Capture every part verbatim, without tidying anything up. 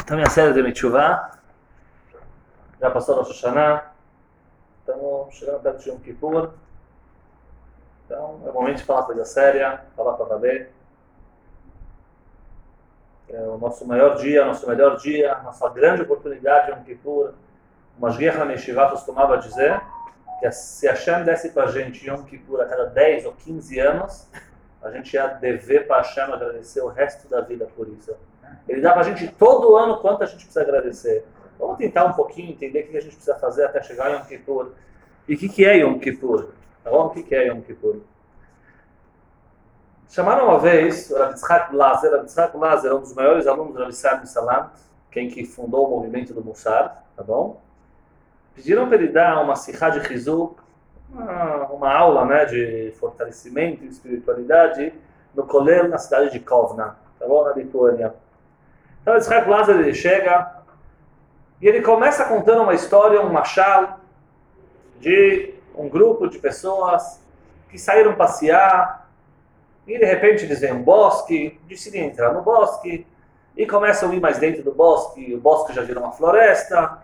Estamos em série de Mitshuvah. Já passou a Rosh Hashanah. Estamos chegando perto de Yom Kippur. Então é o momento de falar coisa séria, falar para valer. É o nosso maior dia, nosso melhor dia, nossa grande oportunidade Yom Kippur. O Mashgiach HaMeshivah costumava dizer que se Hashem desse para a gente Yom Kippur a cada dez ou quinze anos, a gente ia dever para Hashem agradecer o resto da vida por isso. Ele dá para a gente todo ano quanto a gente precisa agradecer. Vamos tentar um pouquinho entender o que a gente precisa fazer até chegar a Yom Kippur. E o que, que é Yom Kippur? Tá bom? O que, que é Yom Kippur? Chamaram uma vez o Rav Yitzhak Blazer. Rav Yitzhak Blazer é um dos maiores alunos do Rav Yisrael Salant, quem que fundou o movimento do Mussar, tá bom? Pediram para ele dar uma sikha de Chizuk, uma, uma aula, né, de fortalecimento e espiritualidade no Kolel, na cidade de Kovna, tá bom? Na Lituânia. Então o Yitzhak Blazer, ele chega e ele começa contando uma história, um machal, de um grupo de pessoas que saíram passear e de repente eles veem um bosque, decidem entrar no bosque e começam a ir mais dentro do bosque, o bosque já vira uma floresta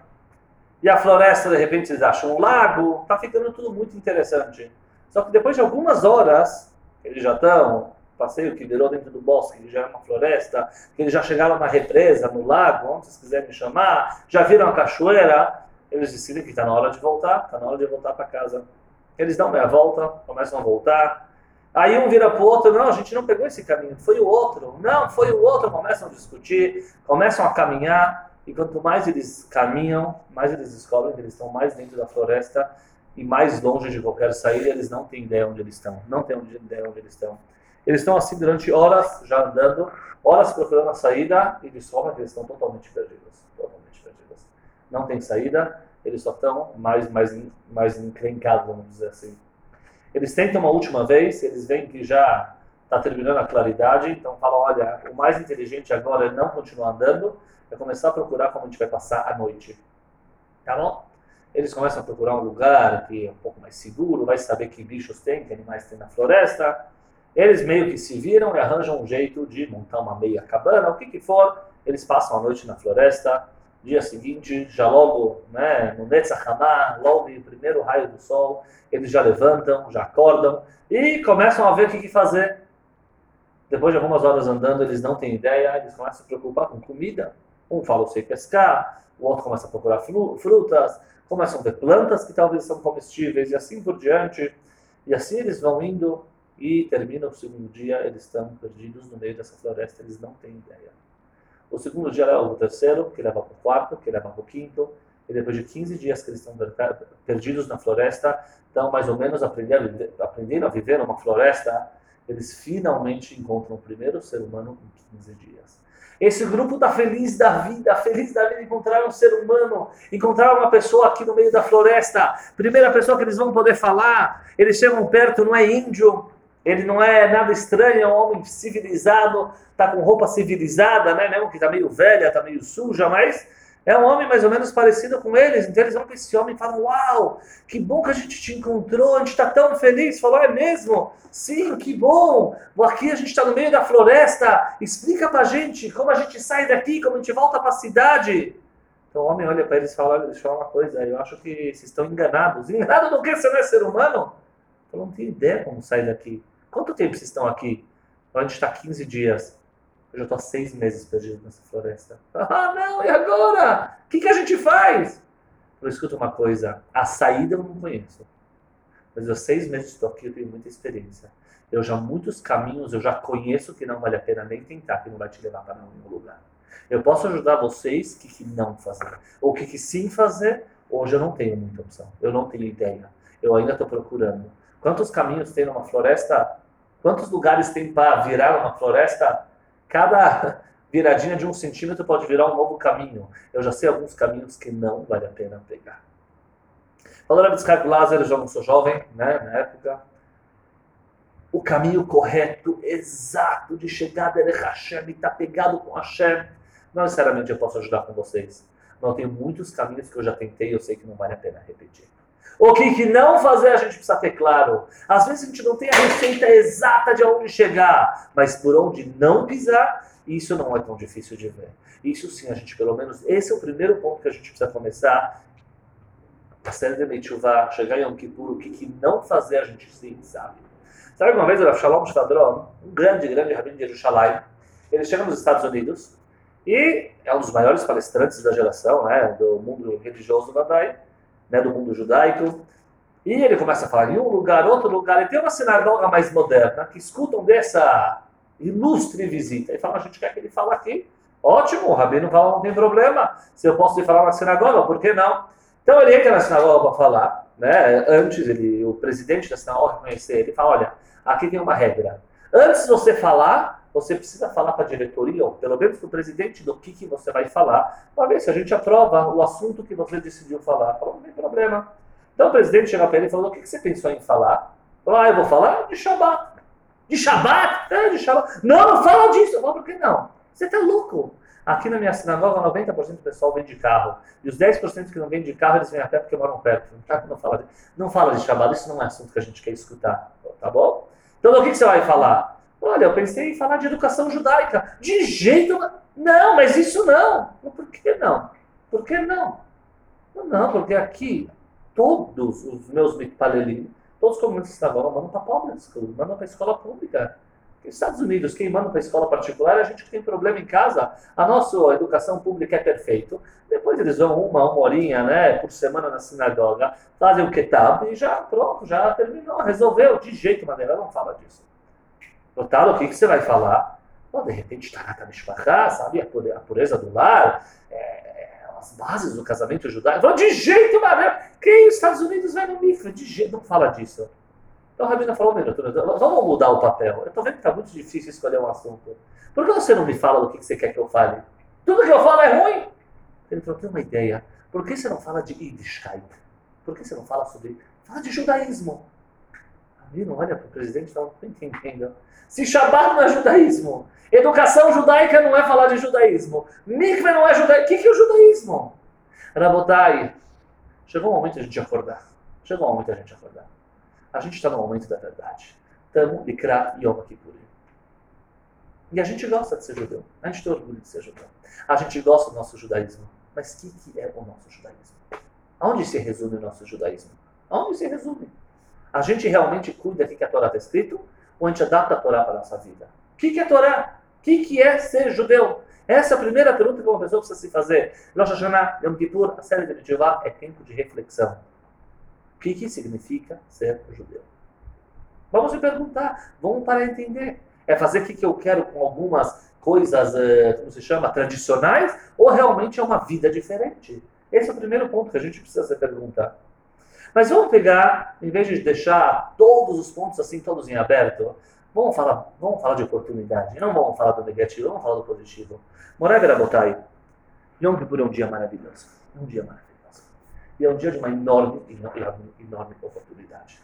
e a floresta de repente eles acham um lago, está ficando tudo muito interessante. Só que depois de algumas horas, eles já estão, passeio que virou dentro do bosque, que já é uma floresta, que eles já chegaram na represa, no lago, onde vocês quiserem me chamar, já viram a cachoeira, eles decidem que está na hora de voltar, está na hora de voltar para casa. Eles dão meia volta, começam a voltar. Aí um vira para o outro, não, a gente não pegou esse caminho, foi o outro. Não, foi o outro. Começam a discutir, começam a caminhar. E quanto mais eles caminham, mais eles descobrem que eles estão mais dentro da floresta e mais longe de qualquer saída. Eles não têm ideia onde eles estão. Não têm ideia onde eles estão. Eles estão assim durante horas, já andando, horas procurando a saída e descobrem que eles estão totalmente perdidos. Totalmente perdidos. Não tem saída, eles só estão mais, mais, mais encrencados, vamos dizer assim. Eles tentam uma última vez, eles veem que já está terminando a claridade, então falam, olha, o mais inteligente agora é não continuar andando, é começar a procurar como a gente vai passar a noite. Tá bom? Eles começam a procurar um lugar que é um pouco mais seguro, vai saber que bichos tem, que animais tem na floresta. Eles meio que se viram e arranjam um jeito de montar uma meia cabana, o que que for, eles passam a noite na floresta. Dia seguinte, já logo, né, no Netzach Hamah, logo no primeiro raio do sol, eles já levantam, já acordam e começam a ver o que, que fazer. Depois de algumas horas andando, eles não têm ideia, eles começam a se preocupar com comida. Um fala, eu sei pescar, o outro começa a procurar frutas, começam a ver plantas que talvez são comestíveis e assim por diante. E assim eles vão indo e terminam o segundo dia, eles estão perdidos no meio dessa floresta, eles não têm ideia. O segundo dia leva para o terceiro, que leva para o quarto, que leva para o quinto, e depois de quinze dias que eles estão perdidos na floresta, estão mais ou menos aprendendo, aprendendo a viver numa floresta, eles finalmente encontram o primeiro ser humano em quinze dias. Esse grupo está feliz da vida, feliz da vida, encontraram um ser humano, encontraram uma pessoa aqui no meio da floresta, primeira pessoa que eles vão poder falar, eles chegam perto, não é índio, ele não é nada estranho, é um homem civilizado, está com roupa civilizada, né? Mesmo que está meio velha, está meio suja, mas é um homem mais ou menos parecido com eles. Então eles vão para esse homem e falam, uau, que bom que a gente te encontrou, a gente está tão feliz. Falou, é mesmo? Sim, que bom. Aqui a gente está no meio da floresta, explica para a gente como a gente sai daqui, como a gente volta para a cidade. Então o homem olha para eles e fala, olha, deixa eu falar uma coisa, eu acho que vocês estão enganados. Enganado no que? Você não é ser humano? Eu não tenho ideia como sair daqui. Quanto tempo vocês estão aqui? A gente está quinze dias. Eu já estou há seis meses perdido nessa floresta. Ah, não, e agora? O que, que a gente faz? Eu escuto uma coisa. A saída eu não conheço. Mas eu seis meses estou aqui, eu tenho muita experiência. Eu já muitos caminhos, eu já conheço que não vale a pena nem tentar, que não vai te levar para nenhum lugar. Eu posso ajudar vocês o que, que não fazer. Ou o que, que sim fazer. Hoje eu não tenho muita opção. Eu não tenho ideia. Eu ainda estou procurando. Quantos caminhos tem numa floresta? Quantos lugares tem para virar uma floresta? Cada viradinha de um centímetro pode virar um novo caminho. Eu já sei alguns caminhos que não vale a pena pegar. Falando de Yitzhak Blazer, eu já não sou jovem, né, na época. O caminho correto, exato, de chegar a Derech Hashem e estar pegado com Hashem. Não necessariamente eu posso ajudar com vocês. Mas eu tenho muitos caminhos que eu já tentei e eu sei que não vale a pena repetir. O que, que não fazer a gente precisa ter claro. Às vezes a gente não tem a receita exata de onde chegar, mas por onde não pisar Isso não é tão difícil de ver. Isso sim, a gente pelo menos, esse é o primeiro ponto que a gente precisa começar. A série de Meitchuvah, chegar em Yom Kippur, o que, que não fazer a gente sim sabe. Sabe que uma vez o Rav Shalom Shvadron, um grande, grande rabino de Jerusalém, ele chega nos Estados Unidos e é um dos maiores palestrantes da geração, né, do mundo religioso do Vadai, né, do mundo judaico. E ele começa a falar em um lugar, outro lugar, e tem uma sinagoga mais moderna que escutam dessa ilustre visita e falam, a gente quer que ele fale aqui. Ótimo, o rabino fala, não tem problema, se eu posso ir falar na sinagoga, por que não? Então ele entra na sinagoga para falar, né? Antes ele, o presidente da sinagoga conhecer ele, fala, olha, aqui tem uma regra. Antes de você falar, você precisa falar para a diretoria, ou pelo menos para o presidente, do que, que você vai falar, para ver se a gente aprova o assunto que você decidiu falar. Falou, não tem problema. Então o presidente chega para ele e falou, o que, que você pensou em falar? Falou, ah, eu vou falar de Shabbat. De Shabbat? É, de Shabbat. Não, não fala disso. Eu falo, por que não? Você está louco. Aqui na minha sinagoga, noventa por cento do pessoal vem de carro. E os dez por cento que não vem de carro, eles vêm a pé porque moram perto. Não fala de, não fala de Shabbat, isso não é assunto que a gente quer escutar. Tá bom? Então, o que, que você vai falar? Olha, eu pensei em falar de educação judaica. De jeito... Não, mas isso não. Por que não? Por que não? Não, porque aqui, todos os meus mitpalelim, todos os comunistas da sinagoga mandam para a public school, mandam para a escola pública. Nos Estados Unidos, quem manda para a escola particular é a gente que tem problema em casa. A nossa educação pública é perfeita. Depois eles vão uma, uma horinha, né, por semana na sinagoga, fazem o ketab e já, pronto, já terminou, resolveu. De jeito maneira, não fala disso. Notado, o que, que você vai falar? Bom, de repente, tarata mishpachá, sabe, a pureza do lar, é, as bases do casamento judaico. De jeito maneira, quem nos Estados Unidos vai no mikveh? De jeito, não fala disso. Então a Rabina falou, vamos mudar o papel. Eu estou vendo que está muito difícil escolher um assunto. Por que você não me fala do que você quer que eu fale? Tudo que eu falo é ruim. Ele falou, tem uma ideia. Por que você não fala de Yiddishkeit? Por que você não fala sobre... Fala de judaísmo. A Rabina olha para o presidente e fala, não estou entendendo. Se Shabbat não é judaísmo, educação judaica não é falar de judaísmo, mikveh não é judaísmo, o que, que é o judaísmo? Rabotai, chegou o momento de a gente acordar. Chegou o momento de a gente acordar. A gente está no momento da verdade. Estamos likrat Yom Kippur. E a gente gosta de ser judeu. A gente tem orgulho de ser judeu. A gente gosta do nosso judaísmo. Mas o que, que é o nosso judaísmo? Aonde se resume o nosso judaísmo? Aonde se resume? A gente realmente cuida do que a Torá está escrito? Ou a gente adapta a Torá para a nossa vida? O que, que é Torá? O que, que é ser judeu? Essa é a primeira pergunta que uma pessoa precisa se fazer. Rosh Hashanah, Yom Kippur, a série de Meitchuvah é tempo de reflexão. O que, que significa ser judeu? Vamos me perguntar, vamos para entender. É fazer o que, que eu quero com algumas coisas, como se chama, tradicionais, ou realmente é uma vida diferente? Esse é o primeiro ponto que a gente precisa se perguntar. Mas vamos pegar, em vez de deixar todos os pontos assim, todos em aberto, vamos falar, vamos falar de oportunidade, não vamos falar do negativo, vamos falar do positivo. Morai Berabotai, Yom Kippur é um dia maravilhoso, é um dia maravilhoso. E é um dia de uma enorme, enorme, enorme oportunidade.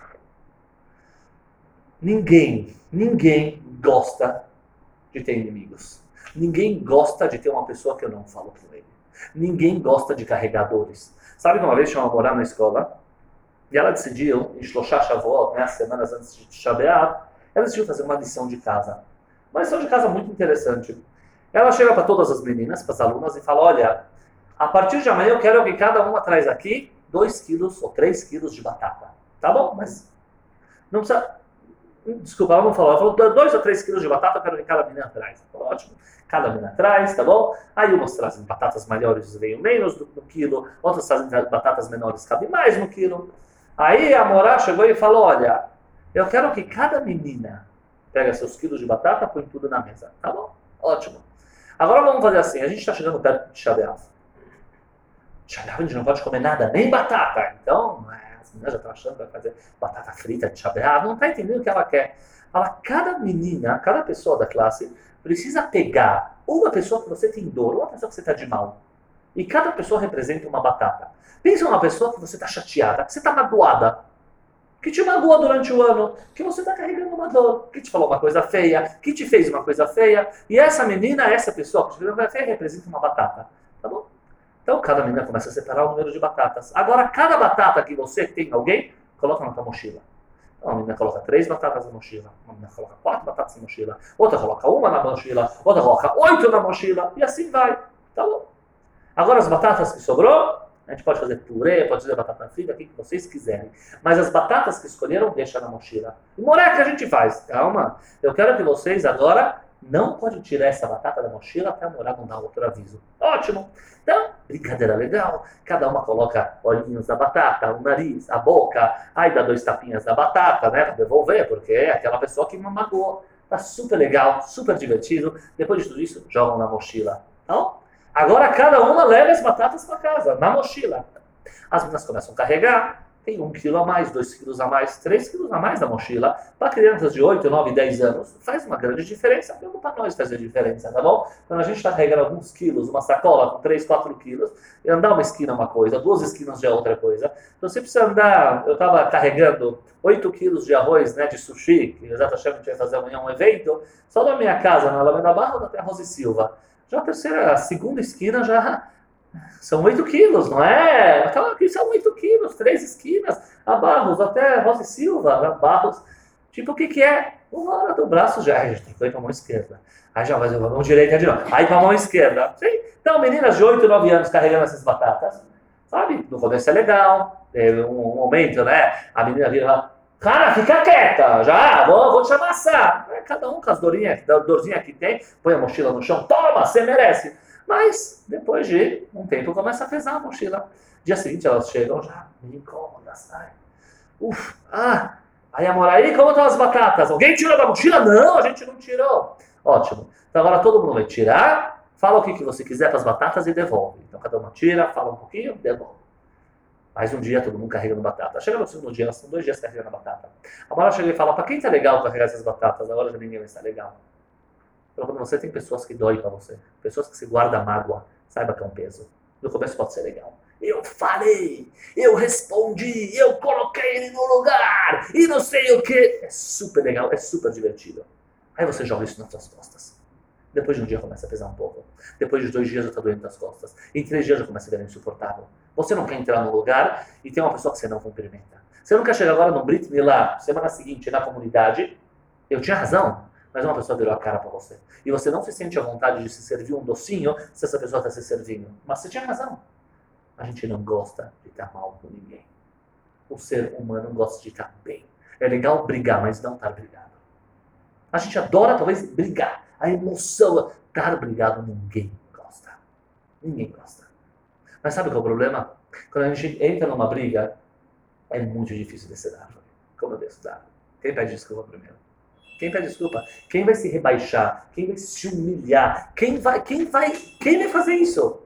Ninguém, ninguém gosta de ter inimigos. Ninguém gosta de ter uma pessoa que eu não falo com ele. Ninguém gosta de carregadores. Sabe que uma vez tinha uma morar na escola, e ela decidiu, em Shloshá Shavuot, né, semanas antes de Tisha B'Av, ela decidiu fazer uma lição de casa. Uma lição de casa muito interessante. Ela chega para todas as meninas, para as alunas, e fala, olha, a partir de amanhã eu quero que cada uma traz aqui dois quilos ou três quilos de batata. Tá bom? Mas não precisa... Desculpa, ela não falou. Ela falou dois ou três quilos de batata, eu quero que cada menina traz. Falou, ótimo. Cada menina traz, tá bom? Aí umas trazem batatas maiores, vem menos do, do quilo. Outras trazem batatas menores, cabe mais no quilo. Aí a Morá chegou e falou, olha, eu quero que cada menina pega seus quilos de batata e põe tudo na mesa. Tá bom? Ótimo. Agora vamos fazer assim, a gente está chegando perto de Shabeav. Shabeav a gente não pode comer nada, nem batata. Então, as meninas já estão achando que vai fazer batata frita de Shabeav, não está entendendo o que ela quer. Ela, cada menina, cada pessoa da classe precisa pegar uma pessoa que você tem dor, uma pessoa que você está de mal. E cada pessoa representa uma batata. Pensa uma pessoa que você está chateada, que você está magoada, que te magoa durante o ano, que você está carregando uma dor, que te falou uma coisa feia, que te fez uma coisa feia, e essa menina, essa pessoa que te fez uma coisa feia, representa uma batata. Tá bom? Então cada menina começa a separar o número de batatas. Agora, cada batata que você tem alguém, coloca na tua mochila. Uma menina coloca três batatas na mochila, uma menina coloca quatro batatas na mochila, outra coloca uma na mochila, outra coloca oito na mochila, e assim vai. Tá bom. Agora as batatas que sobrou, a gente pode fazer purê, pode fazer batata frita, o que vocês quiserem. Mas as batatas que escolheram, deixa na mochila. E moleque que a gente faz? Calma. Eu quero que vocês agora não podem tirar essa batata da mochila até a morar não dar outro aviso. Ótimo. Então, brincadeira legal. Cada uma coloca olhinhos da batata, o nariz, a boca. Aí dá dois tapinhas da batata, né? Pra devolver, porque é aquela pessoa que mamagou. Tá super legal, super divertido. Depois de tudo isso, jogam na mochila. Então, agora cada uma leva as batatas para casa, na mochila. As meninas começam a carregar, tem um quilo a mais, dois quilos a mais, três quilos a mais na mochila. Para crianças de oito, nove, dez anos, faz uma grande diferença. Mesmo para nós fazer diferença, tá bom? Quando a gente está carregando alguns quilos, uma sacola com três, quatro quilos, e andar uma esquina é uma coisa, duas esquinas já é outra coisa. Então você precisa andar, eu estava carregando oito quilos de arroz, né, de sushi, que exatamente a gente vai fazer amanhã um evento, só da minha casa, na Alameda Barra, até a Rosa e Silva. Já a terceira, a segunda esquina já são oito quilos, não é? Aquela aqui são oito quilos, três esquinas, a Barros até Rosa e Silva, a Barros. Tipo, o que que é? Uma hora do braço já, a gente tem que ir para a mão esquerda. Aí já vai para a mão direita de novo. Aí para a mão esquerda. Sim? Então, meninas de oito, nove anos carregando essas batatas, sabe? No começo é legal, teve um, um momento, né? A menina vira lá, cara, fica quieta, já, vou, vou te amassar. É, cada um com as dorinhas, dorzinha que tem, põe a mochila no chão, toma, você merece. Mas, depois de um tempo, começa a pesar a mochila. Dia seguinte, elas chegam já, meio incômodas, sai. Uf, ah, aí amor, aí como estão as batatas? Alguém tirou da mochila? Não, a gente não tirou. Ótimo. Então agora todo mundo vai tirar, fala o que, que você quiser para as batatas e devolve. Então cada uma tira, fala um pouquinho, devolve. Mais um dia todo mundo carregando batata. Chega no segundo dia, são dois dias carregando batata. A Mara chega e fala, para quem tá legal carregar essas batatas? Agora já ninguém vai estar legal. Então quando você tem pessoas que doem para você, pessoas que se guardam mágoa, saiba que é um peso. No começo pode ser legal. Eu falei, eu respondi, eu coloquei ele no lugar, e não sei o que. É super legal, é super divertido. Aí você joga isso nas suas costas. Depois de um dia começa a pesar um pouco. Depois de dois dias já está doendo nas costas. Em três dias já começa a virar insuportável. Você não quer entrar no lugar e tem uma pessoa que você não cumprimenta. Você não quer chegar agora no Brit Milá, semana seguinte, na comunidade. Eu tinha razão, mas uma pessoa virou a cara para você. E você não se sente à vontade de se servir um docinho se essa pessoa está se servindo. Mas você tinha razão. A gente não gosta de estar mal com ninguém. O ser humano gosta de estar bem. É legal brigar, mas não estar brigado. A gente adora, talvez, brigar. A emoção, estar brigado, ninguém gosta. Ninguém gosta. Mas sabe qual é o problema? Quando a gente entra numa briga, é muito difícil descer da árvore. Como eu desço da árvore? Quem pede desculpa primeiro? Quem pede desculpa? Quem vai se rebaixar? Quem vai se humilhar? Quem vai, quem vai, quem vai fazer isso?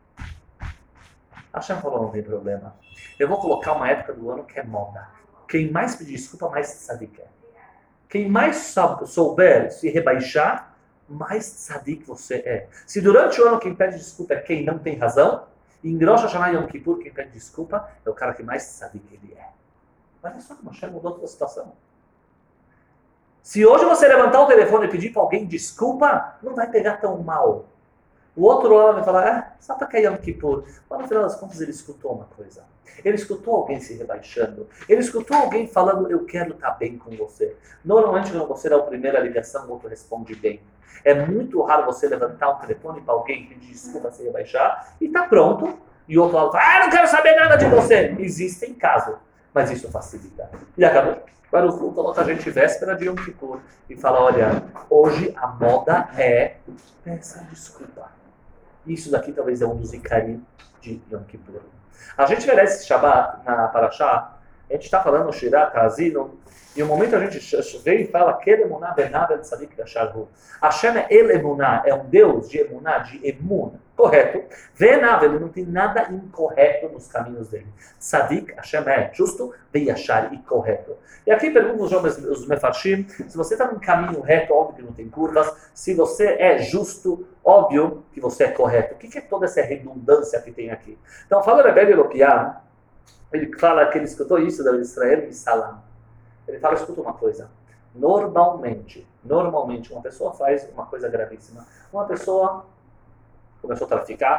A Hashem falou, não tem problema. Eu vou colocar uma época do ano que é moda. Quem mais pedir desculpa, mais tzadik é. Quem mais souber se rebaixar, mais tzadik você é. Se durante o ano quem pede desculpa é quem não tem razão, e em Rosh Hashanah Yom Kippur quem pede desculpa é o cara que mais tzadik ele é. Olha só como a Hashem mudou toda a situação. Se hoje você levantar o telefone e pedir para alguém desculpa, não vai pegar tão mal. O outro lado vai falar, ah, só para cair Yom Kippur. Mas no final das contas ele escutou uma coisa. Ele escutou alguém se rebaixando. Ele escutou alguém falando, eu quero estar bem com você. Normalmente quando você dá a primeira ligação, o outro responde bem. É muito raro você levantar o telefone para alguém pedir desculpa, se rebaixar, e tá pronto. E o outro lado fala, ah, não quero saber nada de você. Existem casos, mas isso facilita. E acabou. Agora o Fu coloca a gente véspera de Yom Kippur e fala, olha, hoje a moda é peça desculpa. Isso daqui talvez é um dos icarim de Yom Kippur. A gente vê esse Shabbat na Parashá, a gente está falando o Shirat, Hazino, e um momento a gente vê e fala que Emuná Benavel Tzadik Yasharhu. Hashem é El Emuná, é um Deus de Emuná, de Emun, correto. Benavel, não tem nada incorreto nos caminhos dele. Tzadik, Hashem é justo, Yashar e correto. E aqui perguntam os Mefarshim, se você está num caminho reto, óbvio que não tem curvas, se você é justo, óbvio que você é correto. O que é toda essa redundância que tem aqui? Então, fala Rebbe Elopian, ele fala que ele escutou isso da Israel e Salam. Ele fala, escuta uma coisa, normalmente, normalmente uma pessoa faz uma coisa gravíssima. Uma pessoa começou a traficar,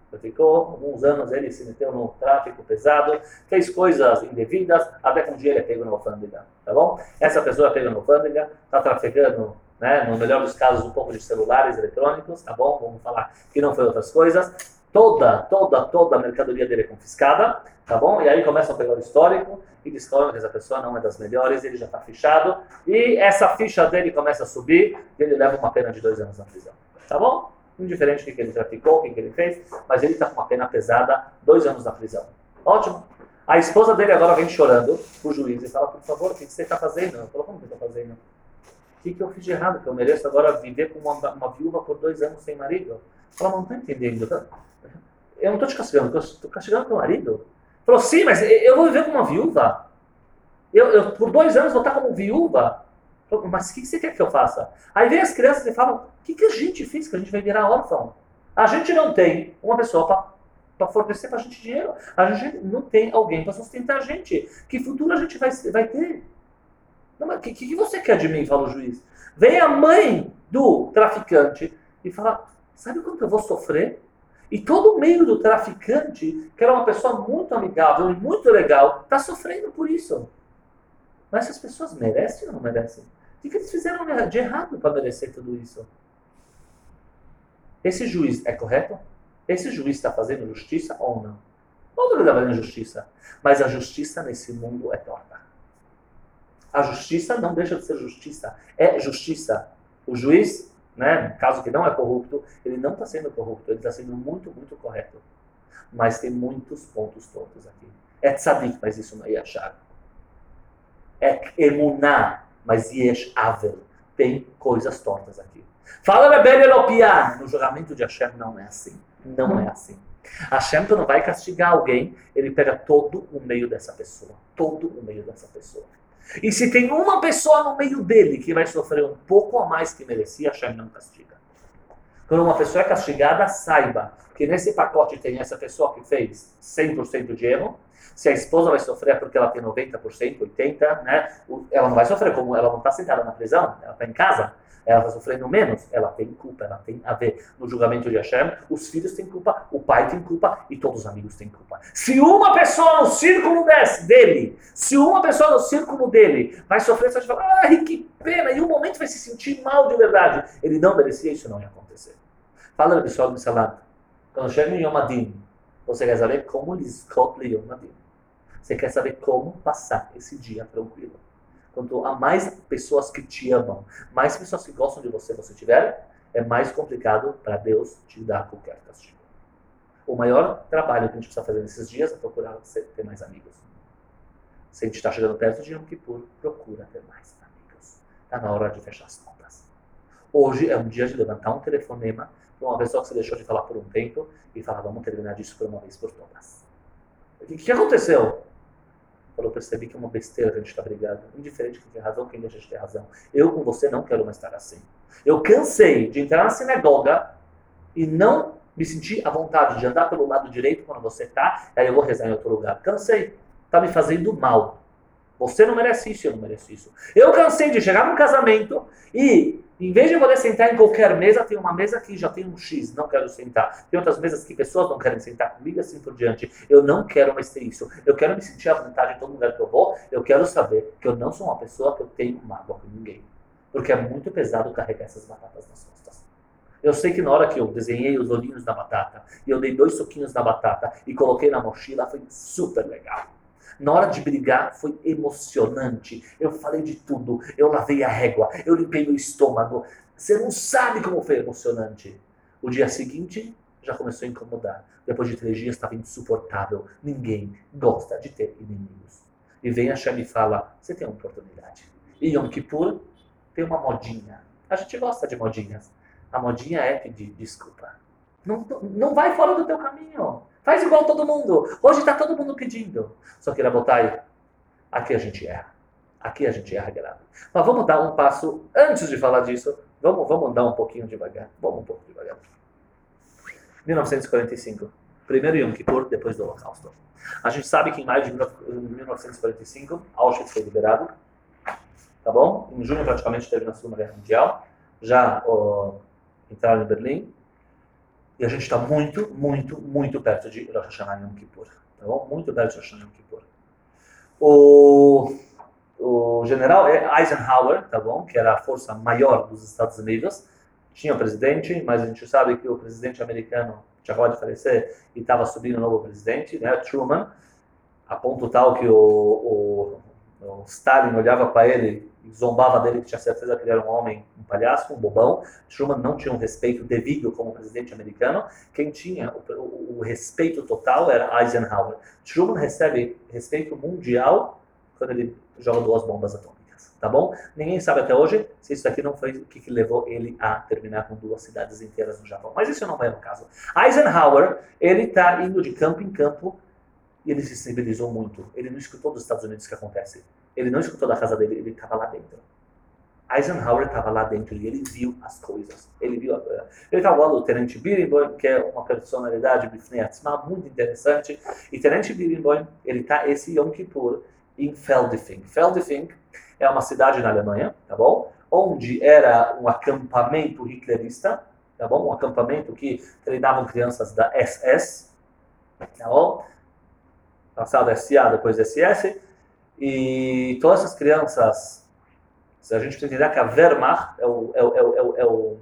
Ficou alguns anos, ele se meteu no tráfico pesado, fez coisas indevidas, até que um dia ele é pego na alfândega, tá bom? Essa pessoa é pega na alfândega, está traficando, né, no melhor dos casos, um pouco de celulares eletrônicos, tá bom? Vamos falar que não foi outras coisas. Toda, toda, toda a mercadoria dele é confiscada, tá bom? E aí começam a pegar o histórico e descobrem que essa pessoa não é das melhores, ele já está fichado, e essa ficha dele começa a subir, e ele leva uma pena de dois anos na prisão, tá bom? Indiferente do que ele traficou, o que ele fez, mas ele está com uma pena pesada, dois anos na prisão. Ótimo. A esposa dele agora vem chorando pro juiz e fala, por favor, o que você está fazendo? Ele falou, como que eu estou fazendo? O que, que eu fiz de errado? Que eu mereço agora viver com uma, uma viúva por dois anos sem marido? Ela não está entendendo. Tá? Eu não estou te castigando, estou castigando teu marido. Falou, sim, mas eu vou viver com uma viúva. Eu, eu por dois anos vou estar como viúva. Falou, mas o que, que você quer que eu faça? Aí vem as crianças e falam, o que, que a gente fez que a gente vai virar órfão? A gente não tem uma pessoa para fornecer para a gente dinheiro. A gente não tem alguém para sustentar a gente. Que futuro a gente vai, vai ter? O que, que você quer de mim? Fala o juiz. Vem a mãe do traficante e fala, sabe quanto eu vou sofrer? E todo o meio do traficante, que era uma pessoa muito amigável e muito legal, está sofrendo por isso. Mas essas pessoas merecem ou não merecem? O que eles fizeram de errado para merecer tudo isso? Esse juiz é correto? Esse juiz está fazendo justiça ou não? Não ele está fazendo justiça. Mas a justiça nesse mundo é torta. A justiça não deixa de ser justiça. É justiça. O juiz, né, caso que não é corrupto, ele não está sendo corrupto, ele está sendo muito, muito correto. Mas tem muitos pontos tortos aqui. É tzadik, mas isso não é yashar. É emuná, mas yesh avel. Tem coisas tortas aqui. Fala Rebbe Elopiah, no julgamento de Hashem não é assim. Não é assim. Hashem, quando vai castigar alguém, ele pega todo o meio dessa pessoa. Todo o meio dessa pessoa. E se tem uma pessoa no meio dele que vai sofrer um pouco a mais que merecia, Hashem não castiga. Quando uma pessoa é castigada, saiba que nesse pacote tem essa pessoa que fez cem por cento de erro. Se a esposa vai sofrer porque ela tem noventa por cento, oitenta por cento, né? Ela não vai sofrer, como ela não está sentada na prisão, ela está em casa, ela está sofrendo menos, ela tem culpa, ela tem a ver. No julgamento de Hashem, os filhos têm culpa, o pai tem culpa e todos os amigos têm culpa. Se uma pessoa no círculo desse, dele, se uma pessoa no círculo dele vai sofrer, você vai falar, ai, que pena, e um momento vai se sentir mal de verdade. Ele não merecia, isso não ia acontecer. Fala, pessoal do Salat, quando chega em Yom Adin, você quer saber como liscot le Yom Adin. Você quer saber como passar esse dia tranquilo. Quanto a mais pessoas que te amam, mais pessoas que gostam de você você tiver, é mais complicado para Deus te dar qualquer castigo. O maior trabalho que a gente precisa fazer nesses dias é procurar ter mais amigos. Se a gente está chegando perto de Yom Kippur, procura ter mais amigos. Está na hora de fechar as contas. Hoje é um dia de levantar um telefonema para uma pessoa que você deixou de falar por um tempo e falar, vamos terminar disso por uma vez por todas. O que, que aconteceu? Eu percebi que é uma besteira que a gente está brigado. Indiferente quem tem razão, quem deixa de ter razão. Eu com você não quero mais estar assim. Eu cansei de entrar na sinagoga e não me sentir à vontade de andar pelo lado direito quando você está, aí eu vou rezar em outro lugar. Cansei. Está me fazendo mal. Você não merece isso, eu não mereço isso. Eu cansei de chegar num casamento e, em vez de eu poder sentar em qualquer mesa, tem uma mesa que já tem um X, não quero sentar. Tem outras mesas que pessoas não querem sentar comigo, assim por diante. Eu não quero mais ter isso. Eu quero me sentir à vontade em todo lugar que eu vou. Eu quero saber que eu não sou uma pessoa que eu tenho mágoa com ninguém. Porque é muito pesado carregar essas batatas nas costas. Eu sei que na hora que eu desenhei os olhinhos na batata, e eu dei dois soquinhos na batata e coloquei na mochila, foi super legal. Na hora de brigar, foi emocionante. Eu falei de tudo. Eu lavei a régua. Eu limpei meu estômago. Você não sabe como foi emocionante. O dia seguinte, já começou a incomodar. Depois de três dias, estava insuportável. Ninguém gosta de ter inimigos. E vem a Hashem e fala, você tem uma oportunidade. E Yom Kippur tem uma modinha. A gente gosta de modinhas. A modinha é pedir desculpa. Não, não vai fora do teu caminho. Faz igual todo mundo. Hoje está todo mundo pedindo. Só que, Rabotai, aqui a gente erra. Aqui a gente erra grave. Mas vamos dar um passo, antes de falar disso, vamos, vamos andar um pouquinho devagar. Vamos um pouco devagar. mil novecentos e quarenta e cinco. Primeiro Yom Kippur, depois do Holocausto. A gente sabe que em maio de mil novecentos e quarenta e cinco, Auschwitz foi liberado. Tá bom? Em junho, praticamente, teve na Segunda Guerra Mundial. Já ó, entraram em Berlim. E a gente está muito, muito, muito perto de Rosh Hashanah e Yom Kippur. Tá bom? Muito perto de Rosh Hashanah e Yom Kippur. O, o general Eisenhower, tá bom? Que era a força maior dos Estados Unidos, tinha o presidente, mas a gente sabe que o presidente americano tinha acabado de falecer e estava subindo um novo presidente, né? Truman, a ponto tal que o, o, o Stalin olhava para ele e zombava dele, que tinha certeza que ele era um homem, um palhaço, um bobão. Truman não tinha um respeito devido como presidente americano. Quem tinha o, o, o respeito total era Eisenhower. Truman recebe respeito mundial quando ele joga duas bombas atômicas, tá bom? Ninguém sabe até hoje se isso daqui não foi o que, que levou ele a terminar com duas cidades inteiras no Japão. Mas isso não é o caso. Eisenhower, ele está indo de campo em campo e ele se sensibilizou muito. Ele não escutou dos Estados Unidos o que acontece. Ele não escutou da casa dele, ele estava lá dentro. Eisenhower estava lá dentro e ele viu as coisas. Ele viu. A... Ele estava lá, o Tenente Birenbaum, que é uma personalidade Bifnei Atzma, muito interessante. E Tenente Birenbaum, ele está esse Yom Kippur em Feldfing. Feldfing é uma cidade na Alemanha, tá bom? Onde era um acampamento hitlerista, tá bom? Um acampamento que treinavam crianças da S S, tá bom? Passado S A, depois S S. E todas essas crianças, se a gente precisa entender que a Wehrmacht é o, é, o, é, o, é, o,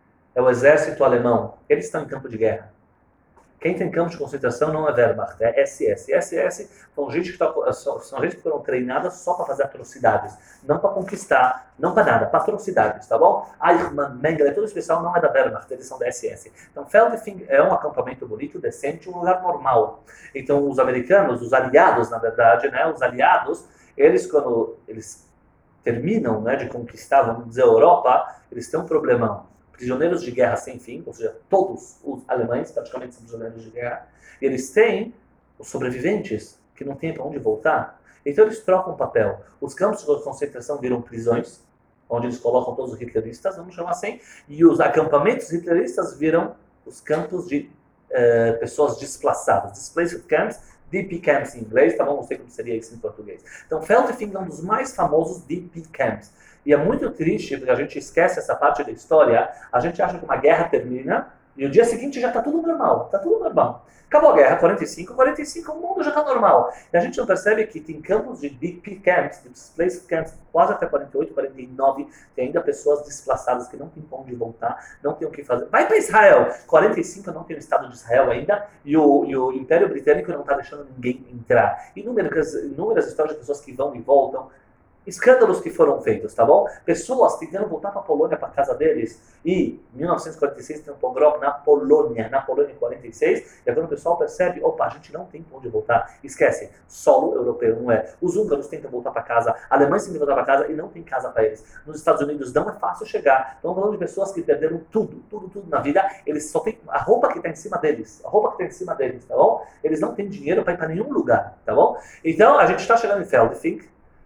é o exército alemão, eles estão em campo de guerra. Quem tem campo de concentração não é Wehrmacht, é S S. S S são gente que, tá, são, são gente que foram treinadas só para fazer atrocidades, não para conquistar, não para nada, para atrocidades, tá bom? Eichmann, Mengele, todo esse pessoal não é da Wehrmacht, eles são da S S. Então, Feldfing é um acampamento bonito, decente, um lugar normal. Então, os americanos, os aliados, na verdade, né, os aliados, eles, quando eles terminam, né, de conquistar, vamos dizer, a Europa, eles têm um problemão. Prisioneiros de guerra sem fim, ou seja, todos os alemães praticamente são prisioneiros de guerra, e eles têm os sobreviventes que não têm para onde voltar. Então eles trocam papel. Os campos de concentração viram prisões, onde eles colocam todos os hitleristas, vamos chamar assim, e os acampamentos hitleristas viram os campos de uh, pessoas desplaçadas, displaced camps, D P camps em inglês, tá bom? Não sei como seria isso em português. Então Feldfing é um dos mais famosos D P camps. E é muito triste, porque a gente esquece essa parte da história, a gente acha que uma guerra termina e o dia seguinte já está tudo normal, está tudo normal. Acabou a guerra, quarenta e cinco, quarenta e cinco, o mundo já está normal. E a gente não percebe que tem campos de D P camps, de displaced camps, quase até quarenta e oito, quarenta e nove, tem ainda pessoas desplaçadas que não têm para onde voltar, não têm o que fazer. Vai para Israel! quarenta e cinco não tem o Estado de Israel ainda, e o, e o Império Britânico não está deixando ninguém entrar. Inúmeras, inúmeras histórias de pessoas que vão e voltam, escândalos que foram feitos, tá bom? Pessoas tentando voltar para a Polônia, para a casa deles, e em mil novecentos e quarenta e seis tem um pogrom na Polônia, na Polônia em quarenta e seis, e agora o pessoal percebe, opa, a gente não tem para onde voltar, esquece, solo europeu não é. Os húngaros tentam voltar para casa, alemães tentam voltar para casa e não tem casa para eles. Nos Estados Unidos não é fácil chegar, estamos falando de pessoas que perderam tudo, tudo, tudo na vida, eles só têm a roupa que está em cima deles, a roupa que está em cima deles, tá bom? Eles não têm dinheiro para ir para nenhum lugar, tá bom? Então, a gente está chegando em Feldfing,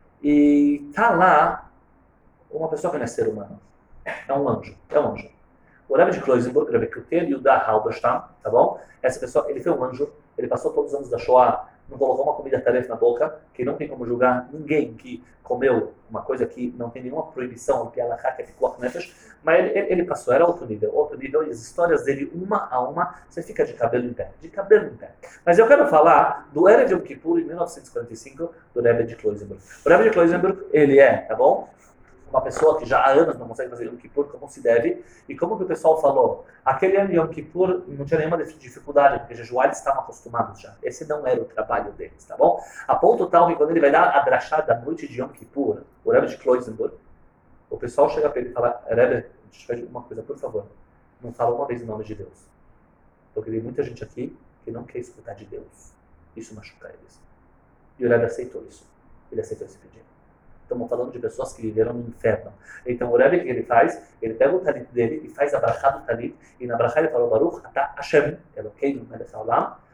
e tá lá uma pessoa que não é ser humano. É um anjo. É um anjo. O Rebbe de Kloisenburg, o Rebbe Kutel e o da Halberstam, tá bom? Essa pessoa, ele foi um anjo, ele passou todos os anos da Shoah, não colocou uma comida tarefa na boca, que não tem como julgar ninguém que comeu uma coisa que não tem nenhuma proibição, que ela que ficou nefesh, mas ele, ele, ele passou, era outro nível, outro nível, e as histórias dele, uma a uma, você fica de cabelo em pé, de cabelo em pé. Mas eu quero falar do Erev Yom Kippur, em mil novecentos e quarenta e cinco, do Rebbe de Kloisenburg. O Rebbe de Kloisenburg, ele é, tá bom? Uma pessoa que já há anos não consegue fazer Yom Kippur como se deve, e como que o pessoal falou, aquele ano Yom Kippur não tinha nenhuma dificuldade, porque jejuar eles estavam acostumados já. Esse não era o trabalho deles, tá bom? A ponto tal que quando ele vai dar a drachá da noite de Yom Kippur, o Rebbe de Kloisenburg, o pessoal chega para ele e fala, Rebbe, deixa eu pedir uma coisa, por favor, não fala uma vez em nome de Deus. Porque tem muita gente aqui que não quer escutar de Deus. Isso machuca eles. E o Rebbe aceitou isso. Ele aceitou esse pedido. Estamos falando de pessoas que viveram no inferno. Então o Rebbe, que ele faz, ele pega o talit dele e faz a brachá do talit, e na brachá ele fala, Baruch atah Hashem, Elokeinu melech haolam,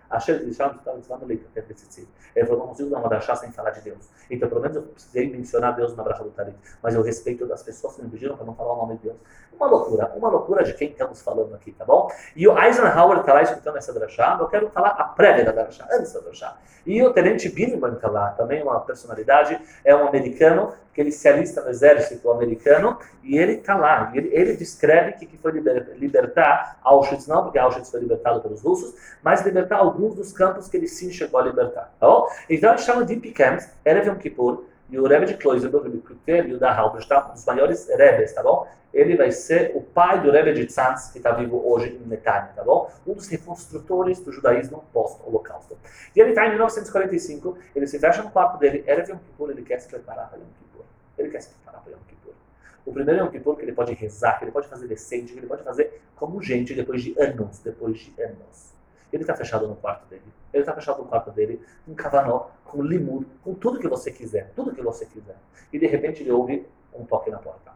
Achei que estava falando ali, ele falou, não consigo dar uma drachá sem falar de Deus. Então, pelo menos eu precisei mencionar Deus na bracha do Talit. Mas eu respeito das pessoas que me pediram para não falar o nome de Deus. Uma loucura, uma loucura de quem estamos falando aqui, tá bom? E o Eisenhower está lá escutando essa drachá, eu quero falar a prévia da drachá, antes da drachá. E o tenente Billiman está lá, também uma personalidade, é um americano, que ele se alista no exército americano, e ele está lá, ele, ele descreve que, que foi liber, libertar Auschwitz, não porque Auschwitz foi libertado pelos russos, mas libertar alguns dos campos que ele sim chegou a libertar, tá bom? Então eles chamam de Deep Camps, Erev Yom Kippur, e o Rebbe de Kloisenberg, o Rebbe e o da Halberstadt, um dos maiores Rebbes, tá bom? Ele vai ser o pai do Rebbe de Tzanz, que está vivo hoje em Netanya, tá bom? Um dos reconstrutores do judaísmo pós-holocausto. E ele está em mil novecentos e quarenta e cinco, ele se fecha no quarto dele, Erev Yom Kippur, ele quer se preparar para Yom Kippur. Ele quer se preparar para Yom Kippur. O primeiro Yom Kippur que ele pode rezar, que ele pode fazer decente, que ele pode fazer como gente depois de anos, depois de anos. Ele está fechado no quarto dele. Ele está fechado no quarto dele, com kavanó, com limud, com tudo que você quiser, tudo que você quiser. E de repente ele ouve um toque na porta.